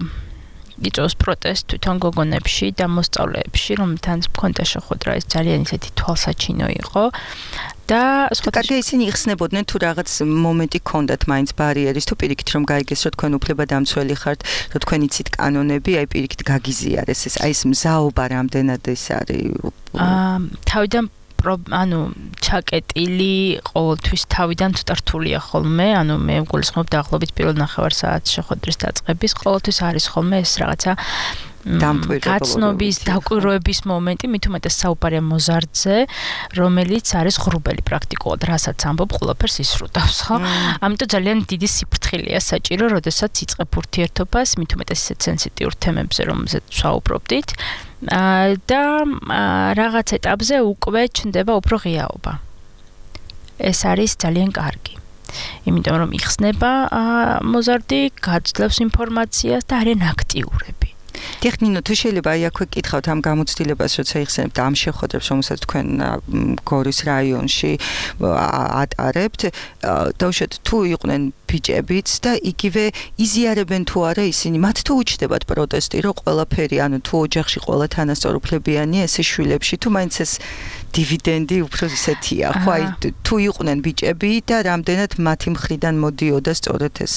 იწვევს პროტესტს თვითონ გოგონებში და მოსწავლეებში, რომელთანაც მქონდა შეხვედრა, ეს ძალიან ისეთი თვალსაჩინო იყო. და სხვადასხვა ისინი იხსნებოდნენ თუ რაღაც მომენტი ქონდათ მაინც ბარიერის თუ პირიქით რომ გაიგეს რომ თქვენ უფლებადამცველი ხართ, რომ თქვენ იცით კანონები, აი პირიქით გაგიზიარეს ეს, აი ეს მზაობა რამდენად ეს არის. აა თავიდან ანუ ჩაკეტილი ყოველთვის თავიდან ცოტა რთულია ხოლმე, ანუ მე გულისხმობ დაახლოებით პირველ ნახევარ საათს შეხვედრის დაწყების, ყოველთვის არის ხოლმე ეს რაღაცა გაცნობის, დაკვირვების მომენტი, მით უმეტეს საუბარია მოზარდზე, რომელიც არის ღრუბელი პრაქტიკულად, რასაც ამბობ, ყველაფერს ისრუდავს, ხო? ამიტომ ძალიან დიდი სიფრთხილეა საჭირო, როდესაც იწყებ ურთიერთობას, მით უმეტეს ისეთ სენსიტიურ თემებზე, რომელზეც ვსაუბრობდით, და რაღაც ეტაპზე უკვე ჩნდება უფრო ღიაობა. ეს არის ძალიან კარგი. იმიტომ რომ იხსნება მოზარდი, გაძლევს ინფორმაციას და არიან აქტიურები. ტექნინო თუ შეიძლება აი აქვე კითხავთ ამ გამოცდილებას, როცა იხსენებთ ამ შეხვედრებს, რომელსაც თქვენ გორის რაიონში ატარებთ, დავუშვათ თუ იყვნენ ბიჭებიც და იგივე იზიარებენ თუ არა ისინი, მათ თუ უჩნდებათ პროტესტი, რომ ყველაფერი, ანუ თუ ოჯახში ყველა თანასწორუფლებიანია, ესე შვილებში თუ მაინც ეს დივიდენდი უფრო ისეთია, ხო აი თუ იყვნენ ბიჭები და რამდენად მათი მხრიდან მოდიოდა სწორედ ეს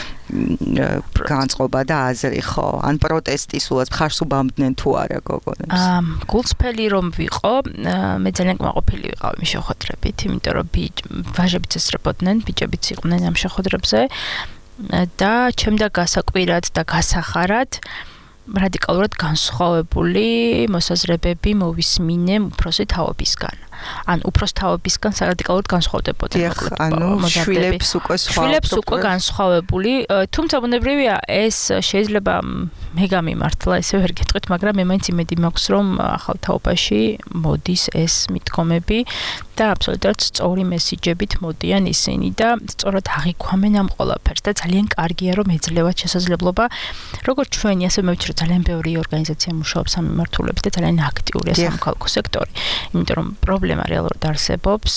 განწყობა და აზრი, ხო? ან პროტესტი სულაც ხარს უბამდნენ თუ არა გოგონებს? აა გულწრფელი რომ ვიყო, მე ძალიან კმაყოფილი ვიყავ იმ შეხვედრებით, იმიტომ რომ ვაჟებიც ესწრებოდნენ, ბიჭებიც იყვნენ ამ შეხვედრებზე და ჩემდა გასაკვირად და გასახარად რადიკალურად განსხვავებული მოსაზრებები მოვისმინე უფროსი თაობისგან. ან უფროს თაობისგან რადიკალურად განსხვავდებოდა მოკლედ. ანუ შვილებს უკვე სხვა შვილებს უკვე განსხვავებული, თუმცა ბუნებრივია ეს შეიძლება მე გამიმართლა, ესე ვერ გეტყვით, მაგრამ მე მაინც იმედი მაქვს, რომ ახალ თაობაში მოდის ეს მიდგომები და აბსოლუტურად სწორი მესიჯებით მოდიან ისინი და სწორად აღიქვამენ ამ ყველაფერს და ძალიან კარგია, რომ ეძლევათ შესაძლებლობა, როგორც ჩვენი, ასე მე ვიცი, რომ ძალიან ბევრი ორგანიზაცია მუშაობს ამ მიმართულებით და ძალიან აქტიურია სამოქალაქო სექტორი, იმიტომ რომ პრობლემა რეალურად არსებობს,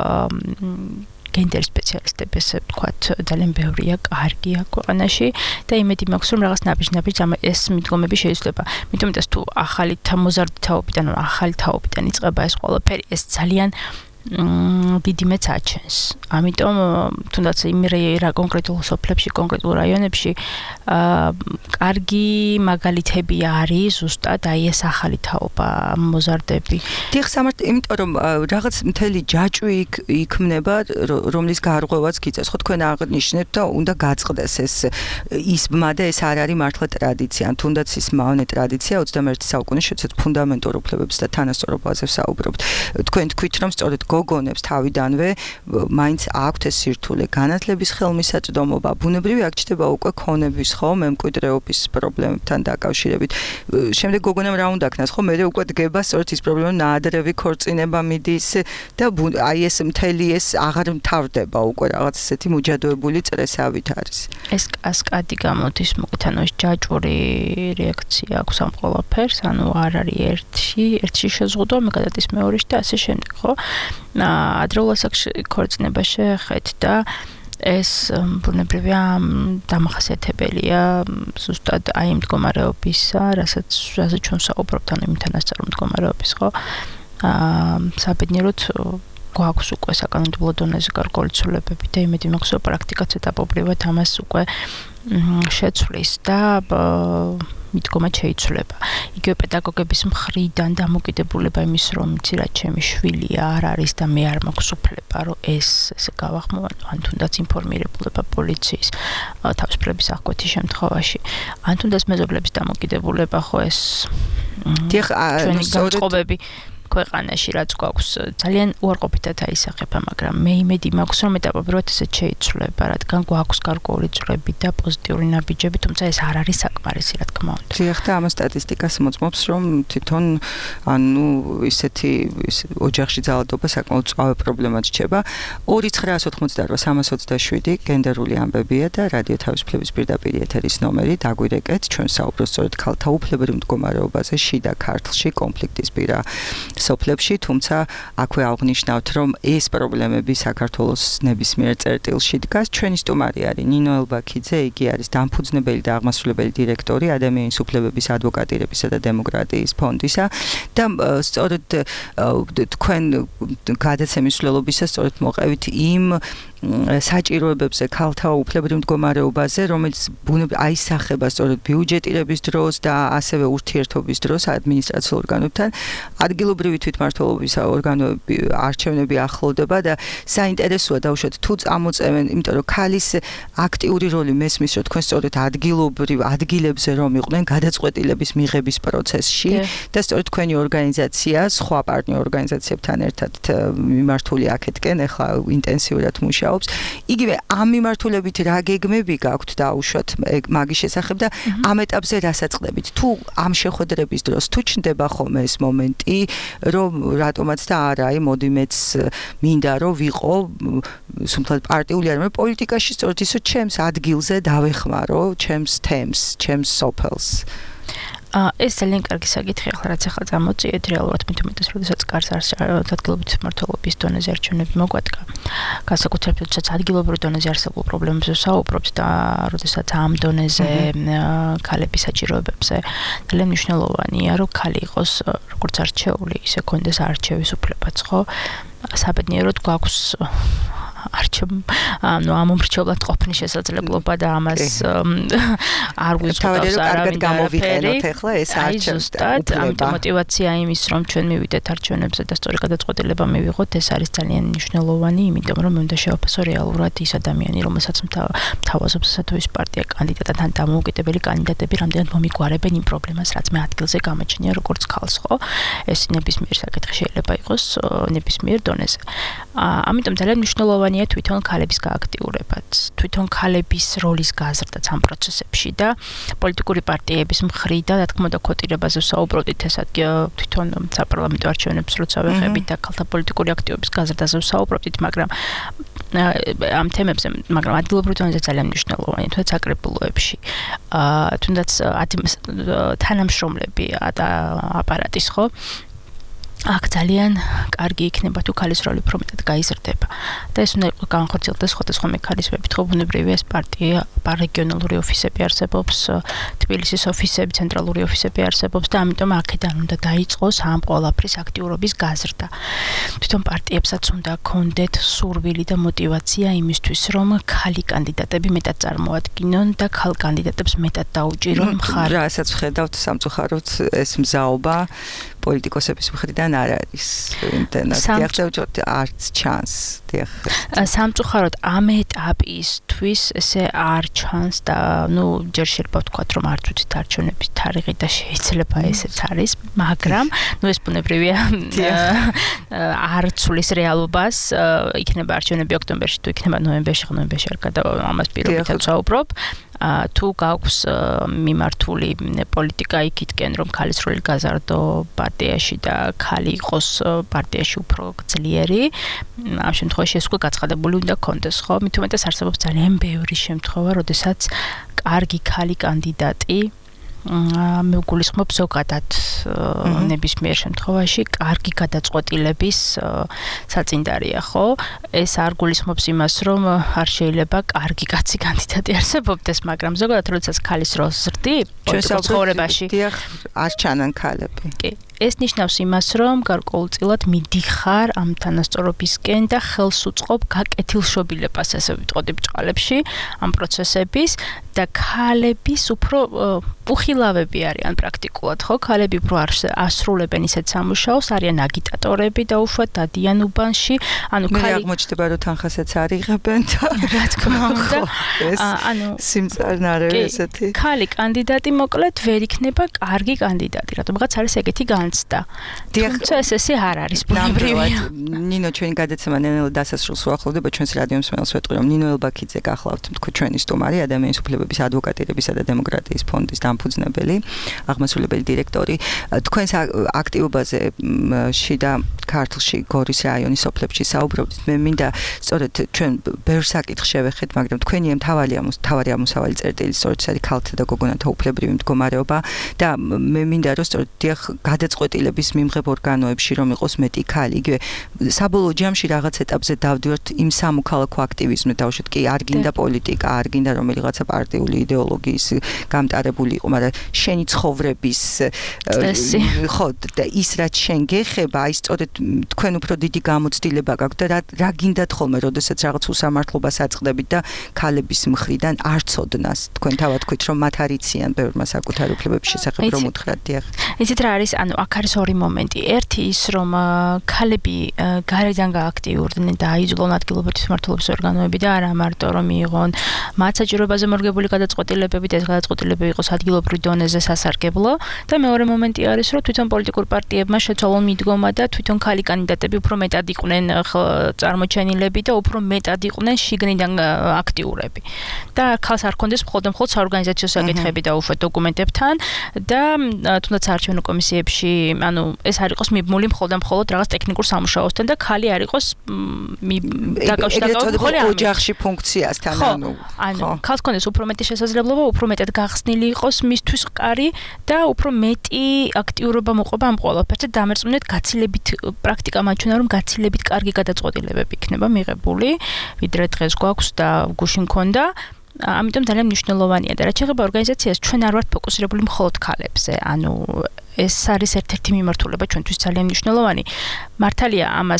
გენდერ სპეციალისტები, ესე ვთქვათ, ძალიან ბევრია, კარგია ქვეყანაში და იმედი მაქვს, რომ რაღაც ნაბიჯ-ნაბიჯ ეს მიდგომები შეიძლება. მითუმეტეს თუ ახალი მოზარდი თაობიდან, ახალი თაობიდან იწყება ეს ყველაფერი, ეს ძალიან დიდი მეც აჩენს. ამიტომ თუნდაც იმ რა კონკრეტულ სოფლებში, კონკრეტულ რაიონებში კარგი მაგალითები არის ზუსტად აი ეს ახალი თაობა, მოზარდები. დიახ, სამართ, იმიტომ რომ რაღაც მთელი ჯაჭვი იქმნება, რომლის გარღვევაც გიწევს. ხო თქვენ აღნიშნეთ და უნდა გაწყდეს ეს ისმა და ეს არ არის მართლა ტრადიცია, ან თუნდაც ის მავნე ტრადიცია ოცდამეერთე საუკუნეში, როდესაც ფუნდამენტურ უფლებებს და თანასწორობაზე ვსაუბრობთ. თქვენ თქვით, რომ სწორედ გოგონებს თავიდანვე მაინც აქვთ ეს სირთულე განათლების ხელმისაწვდომობა, ბუნებრივი აქ ჩდება უკვე ქონების, ხო, მემკვიდრეობის პრობლემებთან დაკავშირებით. შემდეგ გოგონამ რა უნდა ქნას, ხო, მე უკვე დგება სწორედ ის პრობლემა, ნაადრევი ქორწინება მიდის და აი ეს მთელი ეს აღარ მთავრდება უკვე რაღაც ესეთი მოჯადოებული წრესავით არის. ეს კასკადი გამოდის, მოკლედ ანუ ეს ჯაჭვური რეაქცია აქვს ამ ყველაფერს, ანუ არ არის ერთი, ერთში შეზღუდვა, მე გადადის მეორეში და ასე შემდეგ, ხო? ადრეულ ასაკში ქორწინება შეეხეთ და ეს ბუნებრივია დამახასიათებელია ზუსტად აი იმ მდგომარეობისა, რასაც რასაც ჩვენ საუბრობთ, ანუ იმ თანასწორო მდგომარეობის, ხო? აა საბედნიეროდ გვაქვს უკვე საკანონმდებლო დონეზე გარკვეული ცვლილებები და იმედი მაქვს, რომ პრაქტიკაც ეტაპობრივად ამას უკვე შეცვლის და მიდგომა შეიცვლება. იგივე პედაგოგების მხრიდან დამოკიდებულება იმის, რომ იცი რა ჩემი შვილია არ არის და მე არ მაქვს უფლება, რომ ეს ესე გავახმოვან, ან თუნდაც ინფორმირებულება პოლიციის თავისუფლების აღკვეთის შემთხვევაში, ან თუნდაც მეზობლების დამოკიდებულება, ხო ეს დიახ, ჩვენი განწყობები ქვეყანაში რაც გვაქვს ძალიან უარყოფითად აისახება, მაგრამ მე იმედი მაქვს, რომ ეტაპობრივად ესე შეიცვლება, რადგან გვაქვს გარკვეული წვრები და პოზიტიური ნაბიჯები, თუმცა ეს არ არის საკმარისი, რა თქმა უნდა. დიახ, და ამას სტატისტიკას მოწმობს, რომ თვითონ ანუ ისეთი ოჯახში ძალადობა საკმაოდ წვავე პრობლემად რჩება. ორი ცხრაას ოთხმოცდაოთხ სამას ოცდაშვიდი გენდერული ამბებია და რადიო თავისუფლების პირდაპირ ეთერის ნომერი დაგვირეკეთ, ჩვენ საუბრობთ სწორედ ქალთა უფლებრივ მდგომარეობაზე შიდა ქართლში კონფლიქტის პირა სოფლებში, თუმცა აქვე აღნიშნავთ, რომ ეს პრობლემები საქართველოს ნებისმიერ წერტილში დგას. ჩვენი სტუმარი არის ნინო ელბაქიძე, იგი არის დამფუძნებელი და აღმასრულებელი დირექტორი ადამიანის უფლებების ადვოკატირებისა და დემოკრატიის ფონდისა და სწორედ თქვენ გადაცემის მსვლელობისას სწორედ მოყევით იმ საჭიროებებზე ქალთა უფლებრივ მდგომარეობაზე, რომელიც აისახება სწორედ ბიუჯეტირების დროს და ასევე ურთიერთობის დროს ადმინისტრაციულ ორგანოებთან. ადგილობრივი თვითმმართველობის ორგანოები არჩევნები ახლოვდება და საინტერესოა დაუშვათ თუ წამოწევენ, იმიტომ რომ ქალის აქტიური როლი მესმის, რომ თქვენ სწორედ ადგილობრივ ადგილებზე რომ იყვნენ გადაწყვეტილების მიღების პროცესში და სწორედ თქვენი ორგანიზაცია სხვა პარტნიორ ორგანიზაციებთან ერთად მიმართული აქეთკენ ახლა ინტენსიურად მუშაობს მუშაობს. იგივე ამ მიმართულებით რა გეგმები გაქვთ დაუშვათ მაგის შესახებ და ამ ეტაპზე რა საწყდებით? თუ ამ შეხვედრების დროს თუ ჩნდება ხოლმე ეს მომენტი, რომ რატომაც და არა, აი მოდი მეც მინდა რომ ვიყო სულ პარტიული არ მე პოლიტიკაში სწორედ ისო ჩემს ადგილზე დავეხმარო, ჩემს თემს, ჩემს სოფელს. ეს ძალიან კარგი საკითხი ახლა რაც ახლა წამოწიეთ რეალურად მით უმეტეს როდესაც კარს არის ადგილობრივი მმართველობის დონეზე არჩევნები მოგვადგა. განსაკუთრებით როდესაც ადგილობრივ დონეზე არსებულ პრობლემებზე ვსაუბრობთ და როდესაც ამ დონეზე ქალების საჭიროებებზე ძალიან მნიშვნელოვანია რომ ქალი იყოს როგორც არჩეული, ისე კონდეს არჩევის უფლებაც, ხო? საბედნიეროდ გვაქვს არჩევ ანუ ამ უმრჩევლად ყოფნის შესაძლებლობა და ამას არ გვიწყობს არავინ გამოვიყენოთ ახლა ეს არჩევი. ამიტომ мотиваცია იმის რომ ჩვენ მივიდეთ არჩევნებზე და სწორი გადაწყვეტილება მივიღოთ ეს არის ძალიან მნიშვნელოვანი, იმიტომ რომ უნდა შევაფასო რეალურად ის ადამიანი, რომელსაც მთავაზობს სათავის პარტია კანდიდატთან დამოუკიდებელი კანდიდატები რამდენად მომიგვარებენ იმ პრობლემას, რაც მე ადგილზე გამოჩნია როგორც ქალს, ხო? ეს ნებისმიერ საკითხი შეიძლება იყოს ნებისმიერ დონეზე. ამიტომ ძალიან მნიშვნელოვანია თვითონ ქალების გააქტიურებაც, თვითონ ქალების როლის გაზრდაც ამ პროცესებში და პოლიტიკური პარტიების მხრიდან, რა თქმა უნდა, კვოტირებაზე ვსაუბრობთ, ესაც თვითონ საპარლამენტო არჩევნებს როცა ვეხებით და ქალთა პოლიტიკური აქტივობის გაზრდაზე ვსაუბრობთ, მაგრამ ამ თემებზე, მაგრამ ადგილობრივ დონეზე ძალიან მნიშვნელოვანია, თუნდაც საკრებულოებში, თუნდაც თანამშრომლები და აპარატის, ხო? აქ ძალიან კარგი იქნება თუ ქალის როლი უფრო მეტად გაიზრდება და ეს უნდა იყოს განხორციელდეს სხვადასხვა მექანიზმებით, ხო, ბუნებრივია ეს პარტია რეგიონალური ოფისები არსებობს, თბილისის ოფისები, ცენტრალური ოფისები არსებობს და ამიტომ აქედან უნდა დაიწყოს ამ ყველაფრის აქტიურობის გაზრდა. თვითონ პარტიებსაც უნდა გქონდეთ სურვილი და мотиваცია იმისთვის, რომ ქალი კანდიდატები მეტად წარმოადგინონ და ქალ კანდიდატებს მეტად დაუჭირონ მხარი. რასაც ვხედავთ სამწუხაროდ ეს მზაობა პოლიტიკოსების მხრიდან არ არის იმდენად დიახტევჭოთ არც ჩანს დიახ სამწუხაროდ ამ ეტაპისთვის ესე არ ჩანს და ნუ ჯერ შეიძლება ვთქვათ რომ არც ვიცით არჩევნების თარიღი და შეიძლება ესეც არის მაგრამ ნუ ეს ბუნებრივია არ ცulis რეალობას იქნება არჩევნები ოქტომბერში თუ იქნება ნოემბერში ნოემბერში არ გადა ამას პირობითად ვსაუბრობ თუ გაქვს მიმართული პოლიტიკა იქითკენ რომ ქალის როლი გაზარდო პარტიაში და ქალი იყოს პარტიაში უფრო ძლიერი ამ შემთხვევაში ეს უკვე გაცხადებული უნდა კონდეს ხო მით უმეტეს არსებობს ძალიან ბევრი შემთხვევა როდესაც კარგი ქალი კანდიდატი მე გულისხმობ ზოგადად ნებისმიერ შემთხვევაში კარგი გადაწყვეტილების საწინდარია ხო ეს არ გულისხმობს იმას რომ არ შეიძლება კარგი კაცი კანდიდატი არსებობდეს მაგრამ ზოგადად როდესაც ქალის როლს ზრდი ცხოვრებაში არ ჩანან ქალები კი ეს ნიშნავს იმას რომ გარკვეულწილად მიდიხარ ამ თანასწორობისკენ და ხელს უწყობ გაკეთილშობილებას ასე ვიტყოდი ბჭყალებში ამ პროცესების და ქალების უფრო უხილავები არიან პრაქტიკულად ხო ქალები უფრო ასრულებენ ისეთ სამუშაოს არიან აგიტატორები და უშუალოდ დადიან უბანში ანუ ქალი აღმოჩნდება რომ თანხასაც არ იღებენ და რა თქმა უნდა ანუ სიმწარნარევი ესეთი ქალი კანდიდატი მოკლედ ვერ იქნება კარგი კანდიდატი რატომღაც არის ეგეთი განცდა თუმცა ეს ესე არ არის ბუნებრივია ნინო ჩვენი გადაცემა ნელ დასასრულს უახლოვდება ჩვენს რადიო მსმენელს ვეტყვი რომ ნინო ელბაქიძე გახლავთ თქო ჩვენი სტუმარი ადამიანის უფლებების ადვოკატირებისა და დემოკრატიის ფონდის დამფუძნებელი აღმასრულებელი დირექტორი თქვენს აქტივობაზე შიდა ქართლში გორის რაიონის სოფლებში საუბრობთ მე მინდა სწორედ ჩვენ ბევრ საკითხს შევეხეთ მაგრამ თქვენი მთავარი მთავარი ამოსავალი წერტილი სწორედ არის ქალთა და გოგონათა უფლებრივი მდგომარეობა და მე მინდა რომ სწორედ დიახ გადაწყვეტილების მიმღებ ორგანოებში რომ იყოს მეტი ქალი იგივე საბოლოო ჯამში რაღაც ეტაპზე დავდივართ იმ სამოქალაქო აქტივიზმზე დავუშვათ კი არ გინდა პოლიტიკა არ გინდა რომელიღაცა პარტიული იდეოლოგიის გამტარებული იყო მაგრამ შენი ცხოვრების ხო და ის რაც შენ გეხება აი სწორედ თქვენ უფრო დიდი გამოცდილება გაქვთ და რა გინდათ ხოლმე როდესაც რაღაც უსამართლობას აწყდებით და ქალების მხრიდან არ ცოდნას თქვენ თავად თქვით რომ მათ არიციან ბევრმა საკუთარ უფლებების შესახებ რომ უთხრათ დიახ იცით რა არის ანუ აქ არის ორი მომენტი. ერთი ის, რომ ქალები გარედან გააქტიურდნენ და აიძულონ ადგილობრივი მმართველობის ორგანოები და არა მარტო რომ მიიღონ მათ საჭიროებაზე მორგებული გადაწყვეტილებები და ეს გადაწყვეტილებები იყოს ადგილობრივ დონეზე სასარგებლო და მეორე მომენტი არის, რომ თვითონ პოლიტიკურ პარტიებმა შეცვალონ მიდგომა და თვითონ ქალი კანდიდატები უფრო მეტად იყვნენ წარმოჩენილები და უფრო მეტად იყვნენ შიგნიდან აქტიურები. და ქალს არ ქონდეს მხოლოდ მხოლოდ საორგანიზაციო საკითხები და უშვებთ დოკუმენტებთან და თუნდაც საარჩევნო კომისიებში, ანუ ეს არ იყოს მიბმული მხოლოდ მხოლოდ რაღაც ტექნიკურ სამუშაოსთან და ქალი არ იყოს დაკავშირებული ოჯახში ფუნქციასთან, ანუ ანუ ქალს ქონდეს უფრო მეტი შესაძლებლობა, უფრო მეტად გახსნილი იყოს მისთვის მყარი და უფრო მეტი აქტიურობა მოყვება ამ ყველაფერზე და დამერწმუნეთ გაცილებით პრაქტიკა მაჩვენა რომ გაცილებით კარგი გადაწყვეტილებები იქნება მიღებული, ვიდრე დღეს გვაქვს და გუშინ მქონდა. ამიტომ ძალიან მნიშვნელოვანია და რაც შეეხება ორგანიზაციას, ჩვენ არ ვართ ფოკუსირებული მხოლოდ ქალებზე. ანუ ეს არის ერთ-ერთი მიმართულება ჩვენთვის ძალიან მნიშვნელოვანი. მართალია ამას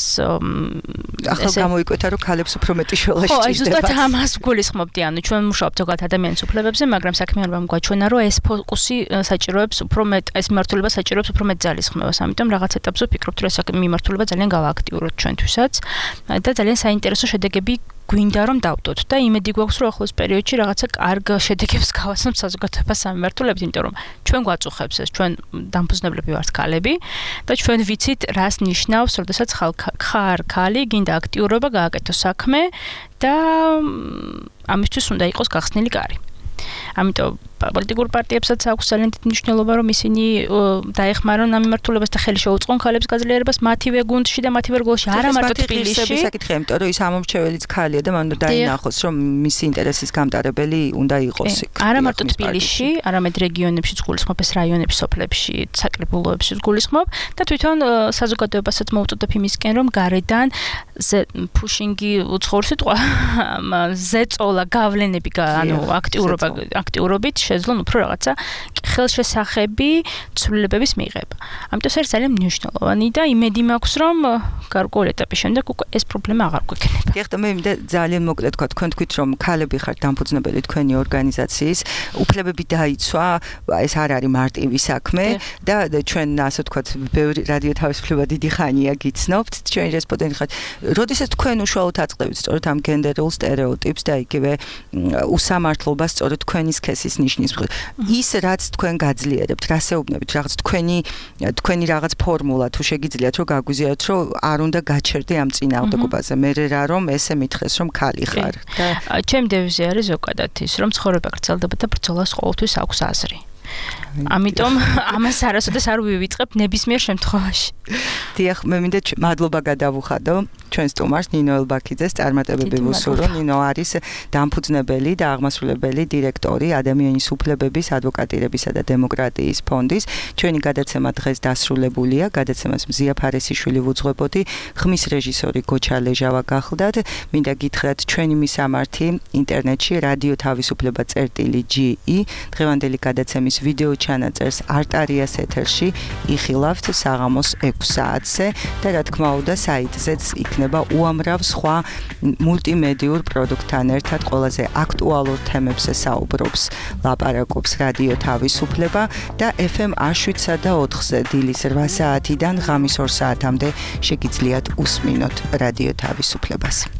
ახლა გამოიკვეთა რომ ქალებს უფრო მეტი შოლა სჭირდება. ხო, ზუსტად ამას გულისხმობდი, ანუ ჩვენ მუშაობთ ზოგადად ადამიანის უფლებებზე, მაგრამ საქმიანობამ გვაჩვენა რომ ეს ფოკუსი საჭიროებს უფრო მეტ, ეს მიმართულება საჭიროებს უფრო მეტ ძალისხმევას. ამიტომ რაღაც ეტაპზე ვფიქრობთ რომ ეს მიმართულება ძალიან გავააქტიუროთ ჩვენთვისაც და ძალიან საინტერესო შედეგები გვინდა რომ დავდოთ და იმედი გვაქვს რომ ახლოს პერიოდში რაღაცა კარგ შედეგებს გავაცნობ საზოგადოებას სამმართველოებს, იმიტომ რომ ჩვენ გვაწუხებს ეს, ჩვენ დამფუძნებლები ვართ ქალები და ჩვენ ვიცით რას ნიშნავს, როდესაც ხარ ქალი, გინდა აქტიურობა, გააკეთო საქმე და ამისთვის უნდა იყოს გახსნილი კარი. ამიტომ პოლიტიკურ პარტიებსაც აქვს ძალიან დიდი მნიშვნელობა რომ ისინი დაეხმარონ ამ მიმართულებას და ხელი შეუწყონ ქალებს გაძლიერებას მათივე გუნდში და მათივე რგოლში, არა მარტო თბილისში. საკითხია, იმიტომ რომ ის ამომრჩეველიც ქალია და მან უნდა დაინახოს რომ მისი ინტერესის გამტარებელი უნდა იყოს იქ. არა მარტო თბილისში, არამედ რეგიონებშიც გულისხმობ, ეს რაიონებში, სოფლებში, საკრებულოებშიც გულისხმობ და თვითონ საზოგადოებასაც მოვუწოდებ იმისკენ რომ გარედან pushing-ი უცხოური სიტყვა, ზეწოლა, გავლენები, ანუ აქტიურობა, აქტიურობით შეძლონ უფრო რაღაცა ხელშესახები ცვლილებების მიღება. ამიტომ ეს ძალიან მნიშვნელოვანი და იმედი მაქვს რომ გარკვეული ეტაპის შემდეგ უკვე ეს პრობლემა აღარ გვექნება. ეხლა მე მინდა ძალიან მოკლედ თქვა, თქვენ თქვით რომ ქალები ხართ დამფუძნებელი თქვენი ორგანიზაციის, უფლებები დაიცვა, ეს არ არის მარტივი საქმე და ჩვენ ასე ვთქვათ, ბევრი რადიო თავისუფლება დიდი ხანია გიცნობთ, ჩვენი რესპონდენტი ხართ. როდესაც თქვენ უშუალოდ აწყდებით სწორედ ამ გენდერულ სტერეოტიპს და იგივე უსამართლობას სწორედ თქვენი სქესის ნიშნის მხრივ, ის რაც თქვენ გაძლიერებთ, რასეუბნებით, რაღაც თქვენი თქვენი რაღაც ფორმულა თუ შეგიძლიათ რომ გაგვიზიაროთ, რომ არ უნდა გაჩერდე ამ წინააღმდეგობაზე, მე რა რომ ესე მითხეს რომ ქალი ხარ. ჩემი დევიზი არის ზოგადად ის, რომ ცხოვრება გრძელდება და ბრძოლას ყოველთვის აქვს აზრი. ამიტომ ამას არასოდეს არ ვივიწყებ ნებისმიერ შემთხვევაში. დიახ, მე მინდა მადლობა გადავუხადო ჩვენ სტუმარს ნინო ელბაქიძეს, წარმატებები ვუსურვო. ნინო არის დამფუძნებელი და აღმასრულებელი დირექტორი ადამიანის უფლებების, ადვოკატირებისა და დემოკრატიის ფონდის. ჩვენი გადაცემა დღეს დასრულებულია. გადაცემას მზია ფარესიშვილი ვუძღვებოდი, ხმის რეჟისორი გოჩა ლეჟავა გახლდათ. მინდა გითხრათ ჩვენი მისამართი ინტერნეტში რადიო თავისუფლება წერტილი ჯი ი დღევანდელი გადაცემის ვიდეო ჩანაწერს არტარიას ეთერში იხილავთ საღამოს ექვს საათზე და რა თქმა უნდა საიტზეც იქნება უამრავ სხვა მულტიმედიურ პროდუქტთან ერთად ყველაზე აქტუალურ თემებზე საუბრობს, ლაპარაკობს რადიო თავისუფლება და ეფ ემ შვიდსა და ოთხზე დილის რვა საათიდან ღამის ორ საათამდე შეგიძლიათ უსმინოთ რადიო თავისუფლებას.